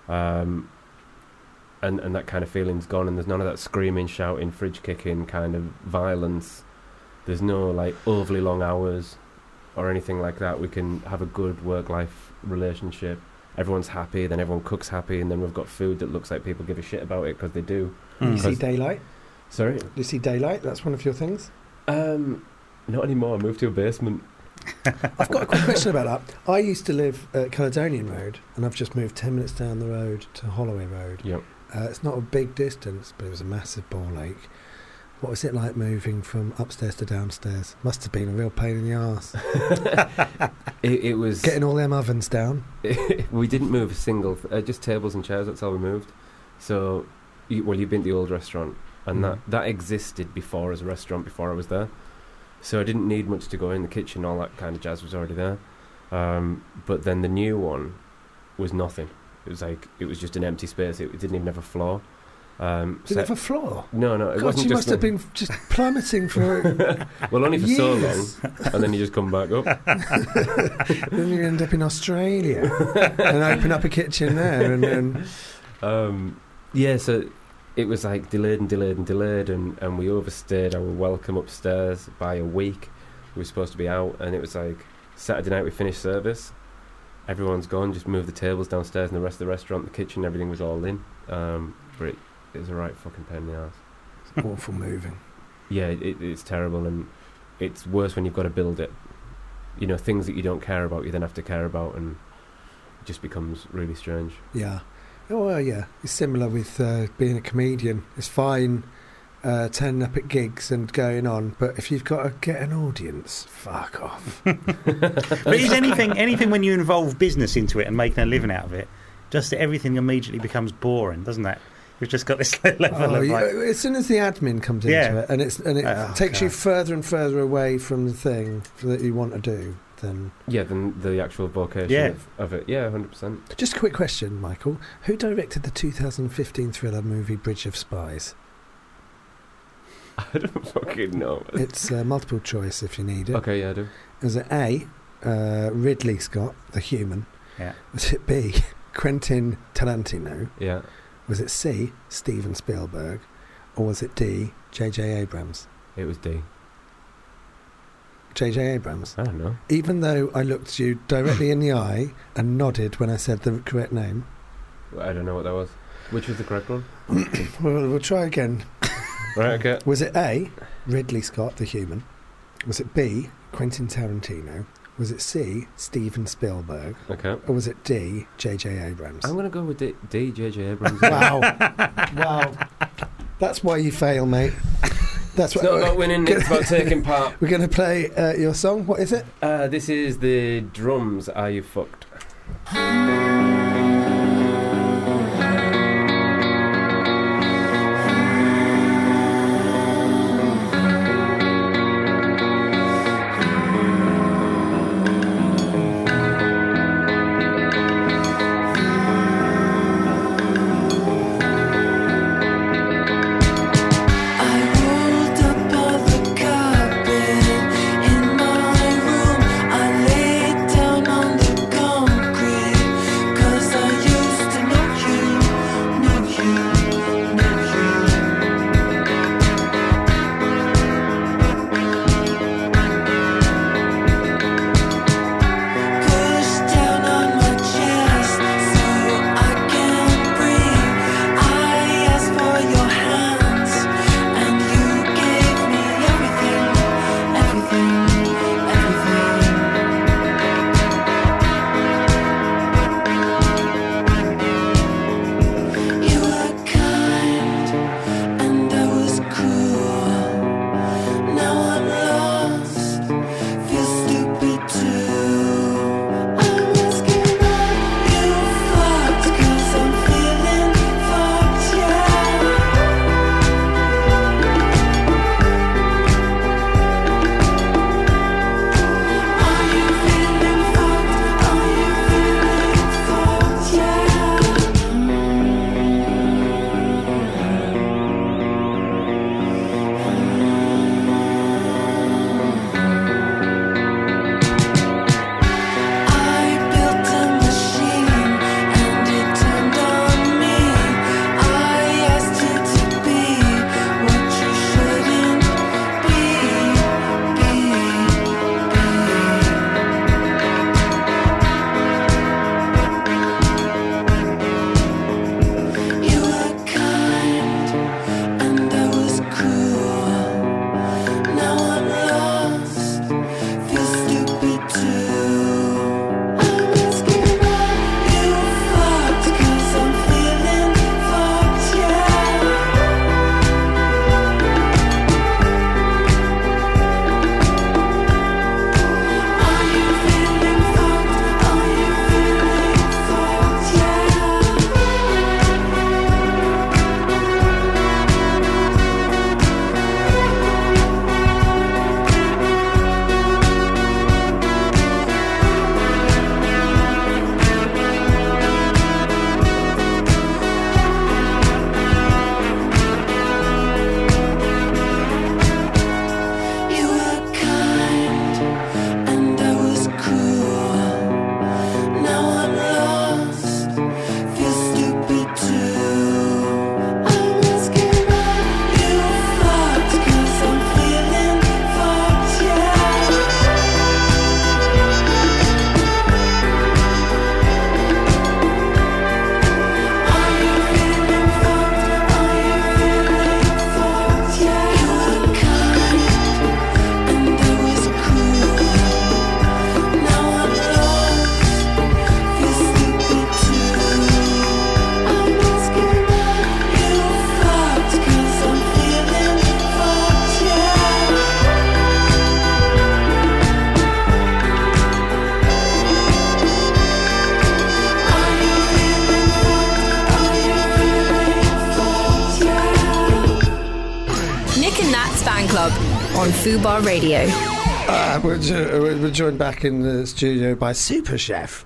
And that kind of feeling's gone, and there's none of that screaming, shouting, fridge kicking kind of violence. There's no like overly long hours or anything like that. We can have a good work-life relationship. Everyone's happy, then everyone cooks happy, and then we've got food that looks like people give a shit about it because they do. You see daylight? Sorry? You see daylight? That's one of your things? Not anymore. I moved to a basement. I've got a quick question about that. I used to live at Caledonian Road, and I've just moved 10 minutes down the road to Holloway Road. Yep. It's not a big distance, but it was a massive ball ache. What was it like moving from upstairs to downstairs? Must have been a real pain in the arse. It was... Getting all them ovens down. We didn't move a single... just tables and chairs, that's all we moved. So, you've been to the old restaurant, and that existed before as a restaurant, before I was there. So I didn't need much to go in the kitchen, all that kind of jazz was already there. But then the new one was nothing. It was just an empty space. It didn't even have a floor. Did it have a floor? No, it wasn't. You just must have been just plummeting for well, only for years. so long, and then you just come back up. Then you end up in Australia and open up a kitchen there, and then so it was like delayed, and we overstayed our welcome upstairs by a week. We were supposed to be out, and it was like Saturday night we finished service. Everyone's gone, just moved the tables downstairs, and the rest of the restaurant, the kitchen, everything was all in. But it was a right fucking pain in the arse. It's awful moving. Yeah, it's terrible, and it's worse when you've got to build it. You know, things that you don't care about, you then have to care about, and it just becomes really strange. Yeah. Oh, well, yeah. It's similar with being a comedian. It's fine turning up at gigs and going on, but if you've got to get an audience, fuck off. But is anything when you involve business into it and making a living out of it, just everything immediately becomes boring, doesn't it? You've just got this level of like... As soon as the admin comes into it, and it takes you further and further away from the thing that you want to do, then... Yeah, than the actual vocation of it. Yeah, 100%. Just a quick question, Michael. Who directed the 2015 thriller movie Bridge of Spies? I don't fucking know. It's multiple choice if you need it. Okay, yeah, I do. Is it A, Ridley Scott, the human? Yeah. Was it B, Quentin Tarantino? Yeah. Was it C, Steven Spielberg? Or was it D, J.J. Abrams? It was D. J.J. Abrams? I don't know. Even though I looked you directly in the eye and nodded when I said the correct name. I don't know what that was. Which was the correct one? We'll try again. Right, okay. Was it A, Ridley Scott, the human? Was it B, Quentin Tarantino? Was it C, Steven Spielberg? Okay. Or was it D, J.J. Abrams? I'm going to go with D, J.J. Abrams. Wow. Wow. That's why you fail, mate. That's It's not about winning, it's about taking part. We're going to play your song. What is it? This is the Drums, Are You Fucked? on Fubar Radio. We're joined back in the studio by Super Chef.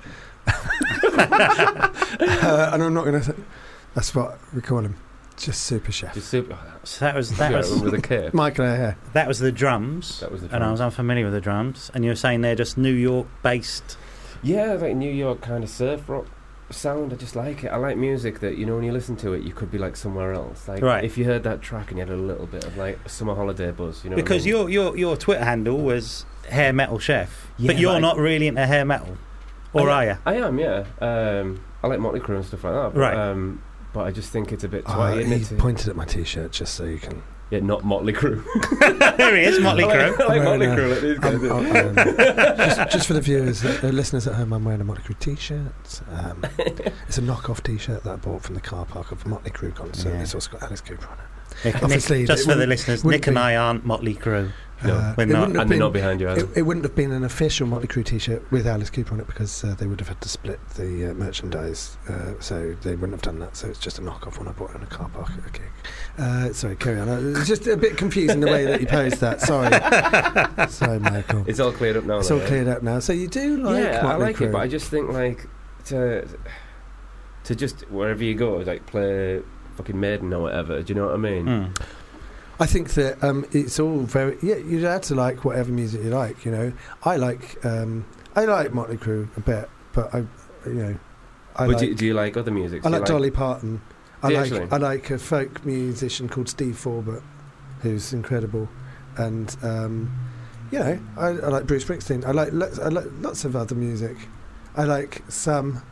And I'm not going to... That's what we call him. Just Super Chef. Just super. So that was with a K. Michael O'Hare. That was the drums. That was the drums. And I was unfamiliar with the drums. And you were saying they're just New York based. Yeah, like New York kind of surf rock sound. I just like it. I like music that, you know, when you listen to it, you could be like somewhere else. Like right. If you heard that track and you had a little bit of like summer holiday buzz, you know. Because what I mean? your Twitter handle was hair metal chef, Yeah, but you're like- not really into hair metal, or are you? I am, yeah. I like Motley Crue and stuff like that. But, Right. But I just think it's a bit twatty, isn't He it? pointed at my T-shirt just so you can... Yeah, not Motley Crue. There he is, Motley Crue. I like Motley No, no. Crue. Like these guys do. Just for the viewers, the listeners at home, I'm wearing a Motley Crue T-shirt. It's a knockoff T-shirt that I bought from the car park of a Motley Crue concert. Yeah. It's also got Alice Cooper on it. Nick, Obviously, just it for the wouldn't- listeners, wouldn't Nick and be- I aren't Motley Crue. No, We're it not. wouldn't have and they're been- not behind you either. It wouldn't have been an official Motley Crue T-shirt with Alice Cooper on it because they would have had to split the merchandise, so they wouldn't have done that. So it's just a knockoff one I bought in a car park at a gig. Sorry, carry on. It's just a bit confusing the way that you posed that. Sorry, Michael. It's all cleared up now. It's though, all yeah? cleared up now. So you do like Yeah, I Motley like Crue. it, but I just think like to just wherever you go, like play fucking Maiden or whatever. Do you know what I mean? Mm. I think that it's all very... Yeah, you'd have to like whatever music you like, you know. I like Motley Crue a bit, but I But like... do you like other music? I Do you like Dolly Parton. Do you actually? I like a folk musician called Steve Forbert, who's incredible, and I like Bruce Springsteen. I like lots of other music. I like some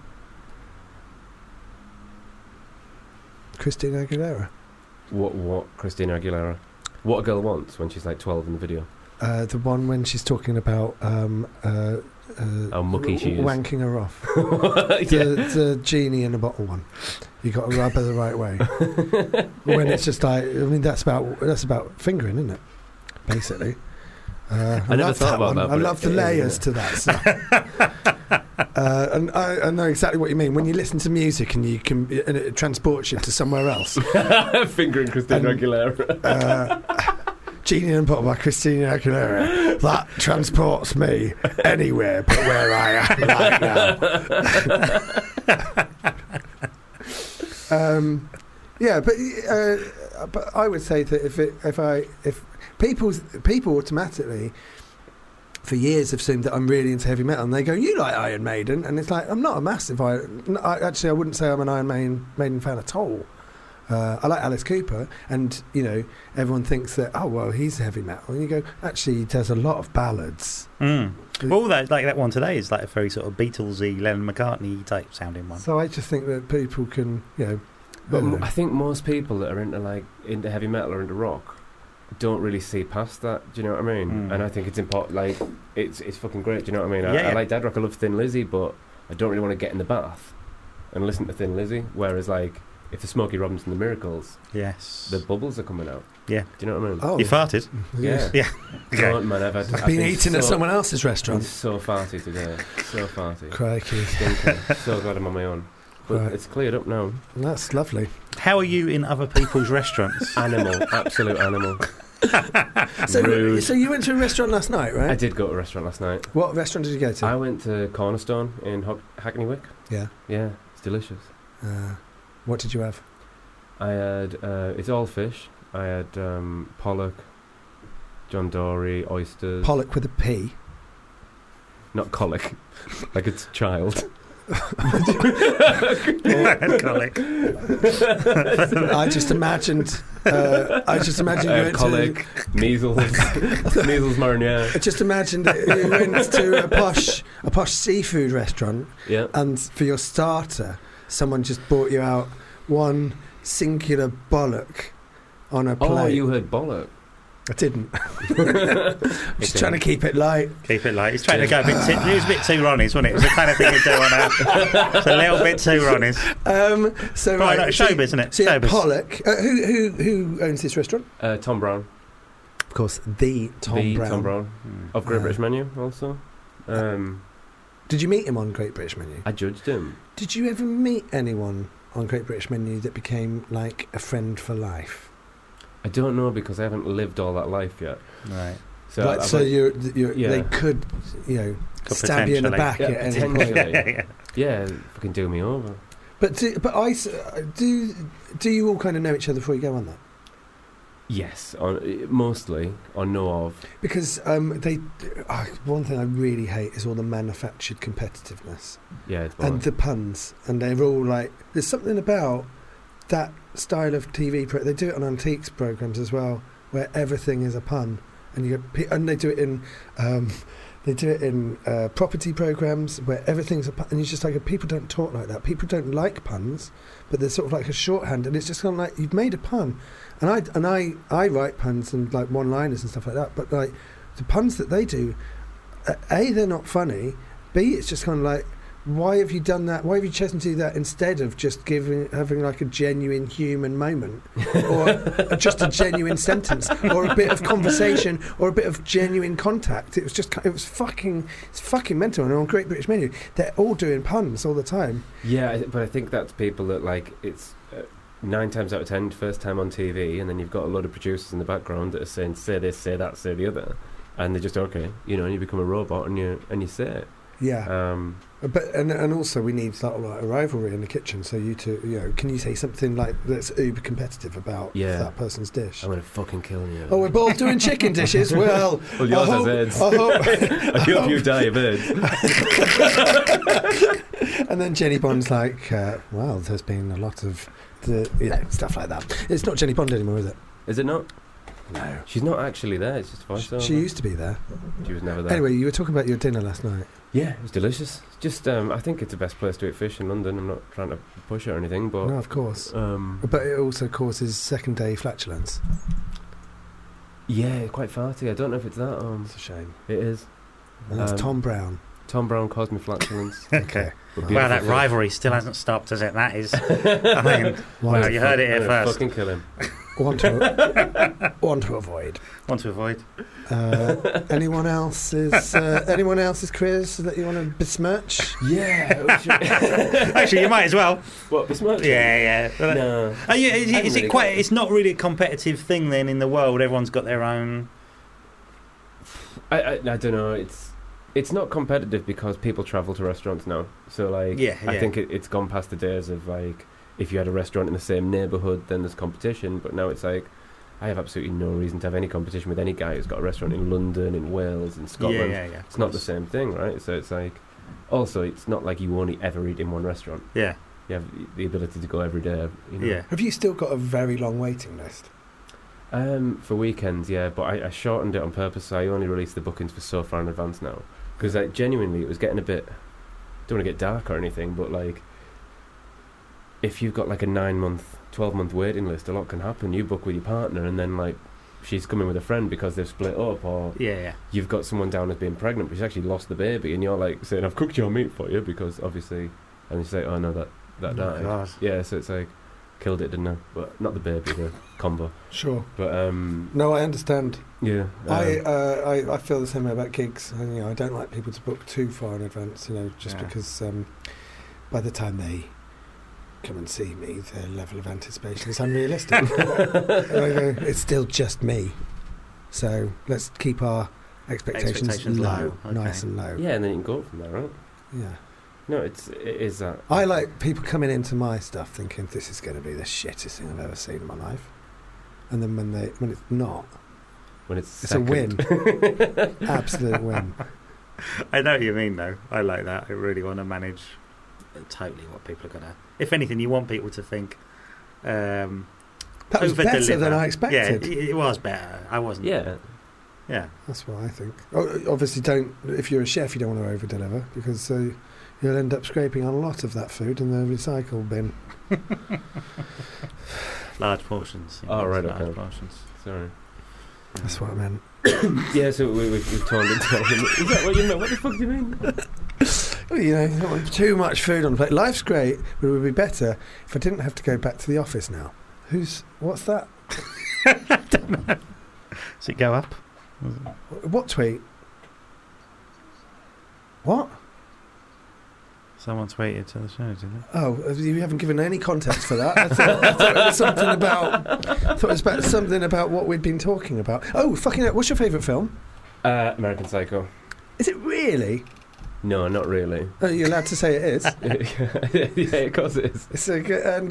Christina Aguilera. What Christina Aguilera? What a girl wants when she's like 12 in the video. The one when she's talking about How mucky she is. wanking her off. Yeah. The genie in a bottle one. You got to rub her the right way. When it's just like, I mean, that's about fingering, isn't it? Basically. I never love thought that about one. that, I but love the it is, layers isn't to that stuff. And I know exactly what you mean. When you listen to music and and it transports you to somewhere else. Fingering Christina Aguilera. Genie in a Bottle by Christina Aguilera. That transports me anywhere but where I am right now. But I would say that if people automatically for years have assumed that I'm really into heavy metal, and they go, "You like Iron Maiden?" And it's like, I'm not a massive I wouldn't say I'm an Iron Maiden fan at all. I like Alice Cooper, and everyone thinks that, oh well, he's heavy metal, and you go, actually, he does a lot of ballads. Mm. Well, that one today is like a very sort of Beatlesy, Lennon McCartney type sounding one. So I just think that people can, But I think most people that are into heavy metal or into rock don't really see past that. Do you know what I mean? Mm. And I think it's important. Like it's fucking great. Do you know what I mean? Yeah. I like Dead Rock. I love Thin Lizzy, but I don't really want to get in the bath and listen to Thin Lizzy. Whereas like if the Smokey Robinson, the Miracles, Yes. the bubbles are coming out. Yeah. Do you know what I mean? Oh, You farted? Yeah. Yeah. Okay. God, man, I've been eating at someone else's I'm restaurant. so farty today. So farty. Crikey, Stinking. So glad I'm on my own. But Right. it's cleared up now. that's lovely. How are you in other people's restaurants? Animal. Absolute animal. So Rude. you went to a restaurant last night, right? I did go to a restaurant last night. What restaurant did you go to? I went to Cornerstone in Hackney Wick. Yeah. Yeah, it's delicious. What did you have? I had, it's all fish. I had pollock, John Dory, oysters. Pollock with a P. Not colic, like it's a child. Colic. I just imagined you went Colic, measles, measles mariniere. I just imagined that you went to a posh seafood restaurant, Yeah. and for your starter, someone just brought you out one singular bollock on a plate. Oh, you heard bollock. I didn't. Just trying to keep it light. Keep it light. He's trying to go a bit too... It was a bit too Ronnie's, wasn't it? It was the kind of thing you do on a... It's a little bit too Ronnie's. So Right, right, no, showbiz, isn't it? So yeah, Showbiz. Pollock. Who owns this restaurant? Tom Brown. Of course, the Tom Brown. Tom Brown. Of Great British Menu, also. Did you meet him on Great British Menu? I judged him. Did you ever meet anyone on Great British Menu that became like a friend for life? I don't know because I haven't lived all that life yet. Right. So, Like, so you're Yeah. they could, Could stab you in the back Yeah, at any point. potentially. Yeah, fucking do me over. But do you all kind of know each other before you go on that? Yes, mostly or know of. Because one thing I really hate is all the manufactured competitiveness Yeah, it's and boring. the puns, and they're all like, there's something about that style of TV. They do it on antiques programs as well, where everything is a pun, and and they do it in. They do it in property programs where everything's a pun, and you're just like, people don't talk like that. People don't like puns, but they're sort of like a shorthand, and it's just kind of like, you've made a pun, and I write puns and like one-liners and stuff like that, but like the puns that they do, A, they're not funny, B, it's just kind of like, why have you done that? Why have you chosen to do that instead of just having like a genuine human moment, or just a genuine sentence, or a bit of conversation, or a bit of genuine contact? It's fucking mental. And on Great British Menu, they're all doing puns all the time. Yeah, but I think that's people that like it's 9 times out of 10 first time on TV, and then you've got a lot of producers in the background that are saying, say this, say that, say the other, and they're just okay, and you become a robot and you say it. Yeah. But and also we need sort of like a rivalry in the kitchen. So you two, can you say something like that's uber competitive about that person's dish? I'm gonna fucking kill you. Oh, we're both doing chicken dishes. Well, yours has AIDS. I hope you die of AIDS. And then Jenny Bond's like, well, there's been a lot of stuff like that. It's not Jenny Bond anymore, is it? Is it not? No, she's not actually there. It's just voiceover. She used to be there. She was never there. Anyway, you were talking about your dinner last night. Yeah, it was delicious. Just, I think it's the best place to eat fish in London. I'm not trying to push it or anything, but no, of course. But it also causes second-day flatulence. Yeah, quite farty. I don't know if it's that. It's a shame. It is. And that's Tom Brown. Tom Brown caused me flatulence. Okay. Well, that rivalry still hasn't stopped, has it? That is. I mean, well, you heard it here first. Fucking kill him. Want to avoid. Want to avoid. Anyone else's quiz that you want to besmirch? Yeah. Actually, you might as well. What, besmirch? Yeah. No. Is it quite? It's not really a competitive thing then in the world. Everyone's got their own. I don't know. It's not competitive because people travel to restaurants now. So like, I think it's gone past the days of like, if you had a restaurant in the same neighbourhood, then there's competition. But now it's like, I have absolutely no reason to have any competition with any guy who's got a restaurant in London, in Wales, in Scotland. Yeah, it's not the same thing, right? So it's like, also, it's not like you only ever eat in one restaurant. Yeah. You have the ability to go every day. Yeah. Have you still got a very long waiting list? For weekends, yeah, but I shortened it on purpose. So I only release the bookings for so far in advance now. Because like, genuinely, it was getting a bit... don't want to get dark or anything, but like, if you've got like a 9-month, 12-month waiting list, a lot can happen. You book with your partner, and then like, she's coming with a friend because they've split up, or you've got someone down as being pregnant, but she's actually lost the baby, and you're like saying, "I've cooked your meat for you," because obviously, and she's like, "Oh no, that died." God. Yeah, so it's like, killed it, didn't I? But not the baby, the combo. Sure. But no, I understand. Yeah. I feel the same way about gigs. I don't like people to book too far in advance. Because by the time they come and see me, their level of anticipation is unrealistic. It's still just me, so let's keep our expectations low, nice and low. Yeah, and then you can go up from there, right? Yeah. No, it is that. I like people coming into my stuff thinking this is going to be the shittest thing I've ever seen in my life, and then when it's not, it's a win, absolute win. I know what you mean, though. I like that. I really want to manage totally what people are gonna. If anything, you want people to think. That was better than I expected. Yeah, it was better. I wasn't. Yeah. That's what I think. Obviously, don't. If you're a chef, you don't want to over deliver because you'll end up scraping a lot of that food in the recycle bin. Large portions. Right. Large portions. Sorry. That's what I meant. Yeah, so we've turned into... Is that what you meant? What the fuck do you mean? Well, you don't want too much food on the plate. Life's great, but it would be better if I didn't have to go back to the office now. What's that? I don't know. Does it go up? What tweet? What? Someone tweeted to the show, did they? Oh, you haven't given any context for that. I thought it was something about. Thought it was about something about what we'd been talking about. Oh, fucking hell. What's your favourite film? American Psycho. Is it really? No, not really. Oh, you're allowed to say it is. Yeah, of course it is. It's a good, and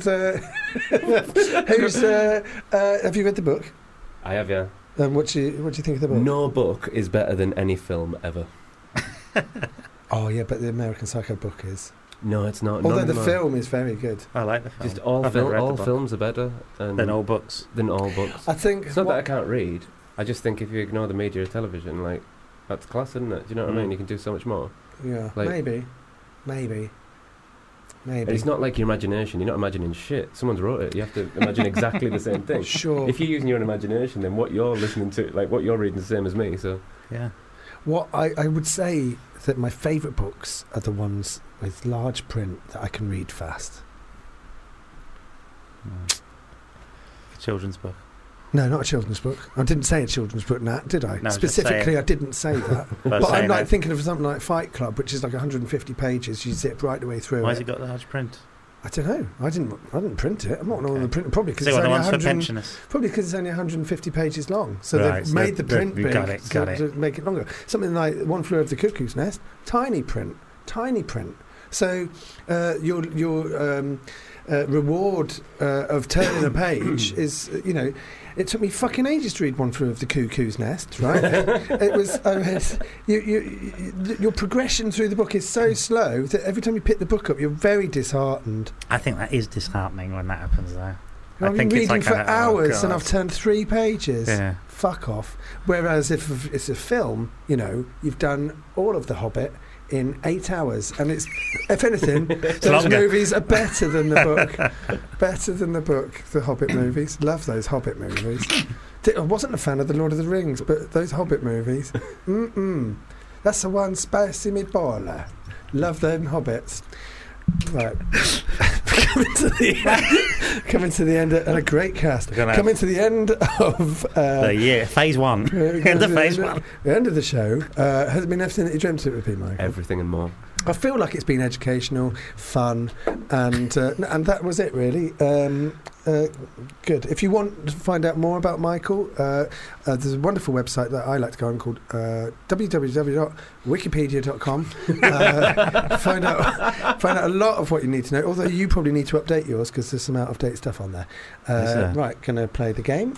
have you read the book? I have, yeah. What do you think of the book? No book is better than any film ever. Oh yeah, but the American Psycho book is. No, it's not. Although the film is very good. I like the film. Just all films are better than all books. I think I think it's not that I can't read. I just think if you ignore the media of television, like, that's class, isn't it? Do you know what I mean? You can do so much more. Yeah, Like- maybe. And it's not like your imagination. You're not imagining shit. Someone's wrote it. You have to imagine exactly the same thing. Sure. If you're using your own imagination, then what you're listening to, like what you're reading, is the same as me. So Yeah. What I would say that my favourite books are the ones with large print that I can read fast. Children's book. No, not a children's book. I didn't say a children's book, Nat, did I? No, just Specifically, say I didn't say that. But But I'm saying like that- thinking of something like Fight Club, which is like 150 pages. You zip right the way through Why it. has it got large print? I don't know. I didn't print it. I'm not on the print. Probably because Is it's it one of only the ones for 100. pensioners? Probably because it's only 150 pages long. So Right, they've so made the they've- print big got it. to make it longer. Something like One Flew Over the Cuckoo's Nest, tiny print. So your reward of turning a page is, it took me fucking ages to read One Flew Over the Cuckoo's Nest, right? Your progression through the book is so slow that every time you pick the book up, you're very disheartened. I think that is disheartening when that happens, though. I've been think it's reading like for oh, hours and God. I've turned 3 pages. Yeah. Fuck off. Whereas if it's a film, you've done all of The Hobbit in 8 hours, and it's, if anything, those longer. movies are better than the book. Better than the book, the Hobbit movies. Love those Hobbit movies. I wasn't a fan of the Lord of the Rings, but those Hobbit movies, that's the one spicy meatballer. Love them Hobbits. Right. coming to the end and a great cast. Coming to the end of The year, phase one. End of phase one. The end of the show. Has it been everything that you dreamt it would be, Michael? everything and more. I feel like it's been educational, fun, and that was it really. Good. If you want to find out more about Michael, there's a wonderful website that I like to go on called www.wikipedia.com. Find out a lot of what you need to know. Although you probably need to update yours because there's some out of date stuff on there. Right, gonna play the game.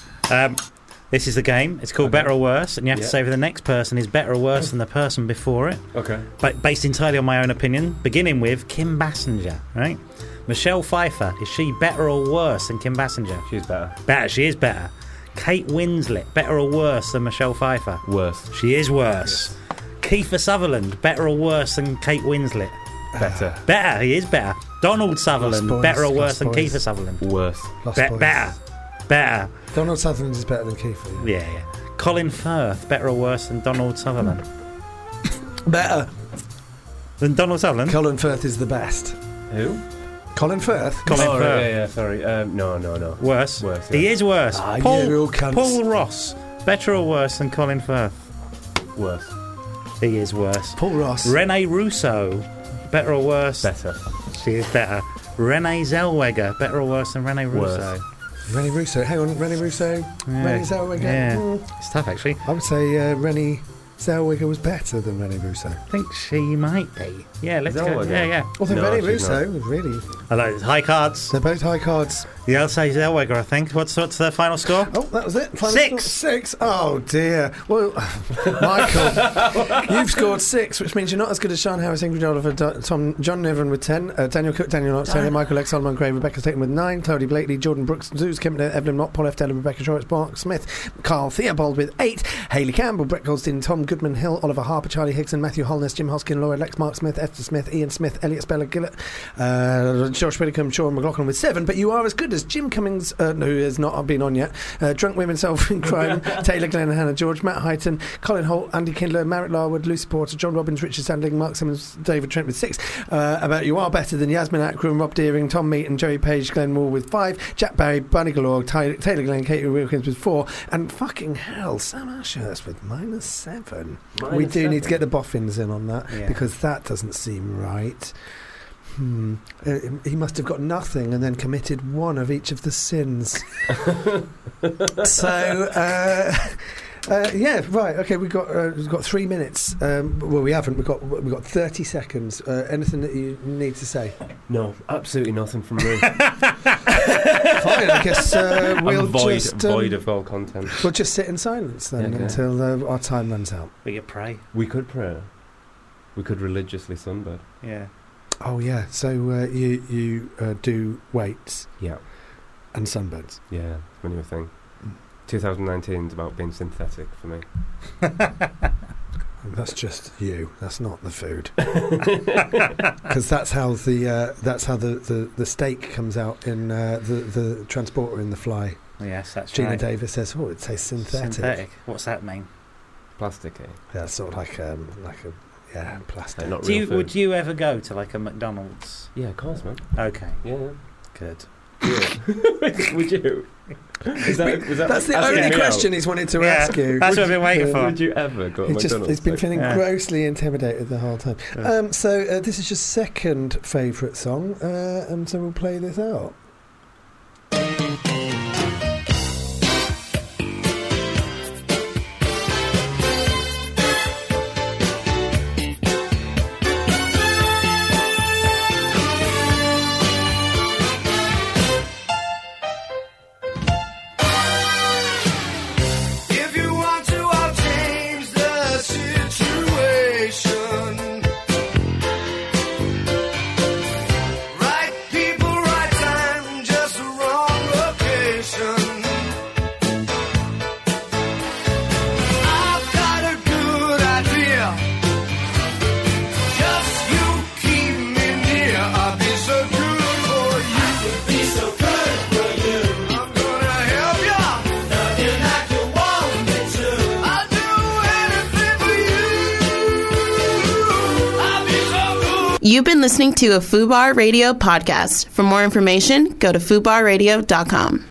This is the game. It's called Better or Worse, and you have to say whether the next person is better or worse than the person before it. Okay. But based entirely on my own opinion, beginning with Kim Basinger, right? Michelle Pfeiffer, is she better or worse than Kim Basinger? She's better. Better, she is better. Kate Winslet, better or worse than Michelle Pfeiffer? Worse. She is worse. Kiefer Sutherland, better or worse than Kate Winslet? Better. Better, he is better. Donald Sutherland, Boys, better or Lost worse than Boys. Kiefer Sutherland? Worse. Lost Better. Boys. Better. Donald Sutherland is better than Kiefer. Yeah. Colin Firth, better or worse than Donald Sutherland? Better. Than Donald Sutherland? Colin Firth is the best. Who? Colin Firth? Colin Oh, Firth. yeah, sorry. No. Worse. Worse, He yeah. is worse. Ah, you all cunts. Paul Ross, better or worse than Colin Firth? Worse. He is worse. Paul Ross. Renee Russo, better or worse? Better. She is better. Renee Zellweger, better or worse than Renee Russo? Worse. Rennie Russo. Hang on, Rennie Russo. Rennie Zellweger. Yeah. It's tough, actually. I would say Rennie Zellweger was better than Rennie Russo. I think she might be. Yeah, let's go. Zellweger? Yeah. Although No, Rennie she's Russo, really, Hello, high cards. they're both high cards. Yeah, I'll say Zellweger, I think. What's the final score? Oh, that was it. Final 6. score, 6. Oh dear. Well, Michael, you've scored 6, which means you're not as good as Sean Harris, Ingrid Oliver, John Niven with 10, Daniel Cook, Daniel Knott, Taylor, Michael X, Solomon Gray, Rebecca Staten with 9, Claudia Blakely, Jordan Brooks, Zeus Kempner, Evelyn Mott, Paul F. Taylor, Rebecca Shorts, Mark Smith, Carl Theobald with 8, Hayley Campbell, Brett Goldstein, Tom Goodman Hill, Oliver Harper, Charlie Hickson, Matthew Holness, Jim Hoskin, Laura Lex, Mark Smith, Esther Smith, Ian Smith, Elliot Speller, Gillett, Josh Whitcomb, Sean McLaughlin with 7, but you are as good as Jim Cummings, who has not been on yet, Drunk Women Self in Crime, Taylor Glenn, Hannah George, Matt Heighton, Colin Holt, Andy Kindler, Merritt Larwood, Lucy Porter, John Robbins, Richard Sandling, Mark Simmons, David Trent with 6. About you are better than Yasmin Akram, Rob Deering, Tom Meaton, Joey Page, Glenn Moore with 5, Jack Barry, Bunny Galore, Taylor Glenn, Katie Wilkins with 4, and fucking hell, Sam Ashurst with -7. We do need to get the boffins in on that because that doesn't seem right. He must have got nothing and then committed one of each of the sins. So, yeah, right. Okay, we've got 3 minutes. Well, we haven't. We've got 30 seconds. Anything that you need to say? No, absolutely nothing from me. Fine. I guess we'll I'm void, just void of all content. we'll just sit in silence then Okay. until our time runs out. We could pray. We could pray. We could religiously sunbed. Yeah. Oh yeah. So you do weights Yeah. and sunbeds. Yeah, it's my new thing. 2019 is about being synthetic for me. That's just you. That's not the food. Because that's how the steak comes out in the transporter in The Fly. Yes, that's Gina right. Davis says, "Oh, it tastes synthetic." What's that mean? Plasticky. Yeah, it's sort of like a plastic. Like not real food. Would you ever go to like a McDonald's? Yeah, of course, man. Okay, Yeah. good. Would you? Was that That's the only question he's wanted to ask you. That's what I've been waiting for. Would you ever go to McDonald's? He's been feeling Yeah. grossly intimidated the whole time. Yeah. So this is your second favourite song, and so we'll play this out. If you want to, I'll change the situation. Right people, right time, just the wrong location. I've got a good idea. Just you keep me near. I'll be so good for you. I could be so good for you. I'm gonna help you. Nothing like you want me to. I'll do anything for you. I'll be so good. You've been listening to a FUBAR Radio podcast. For more information, go to FUBARradio.com.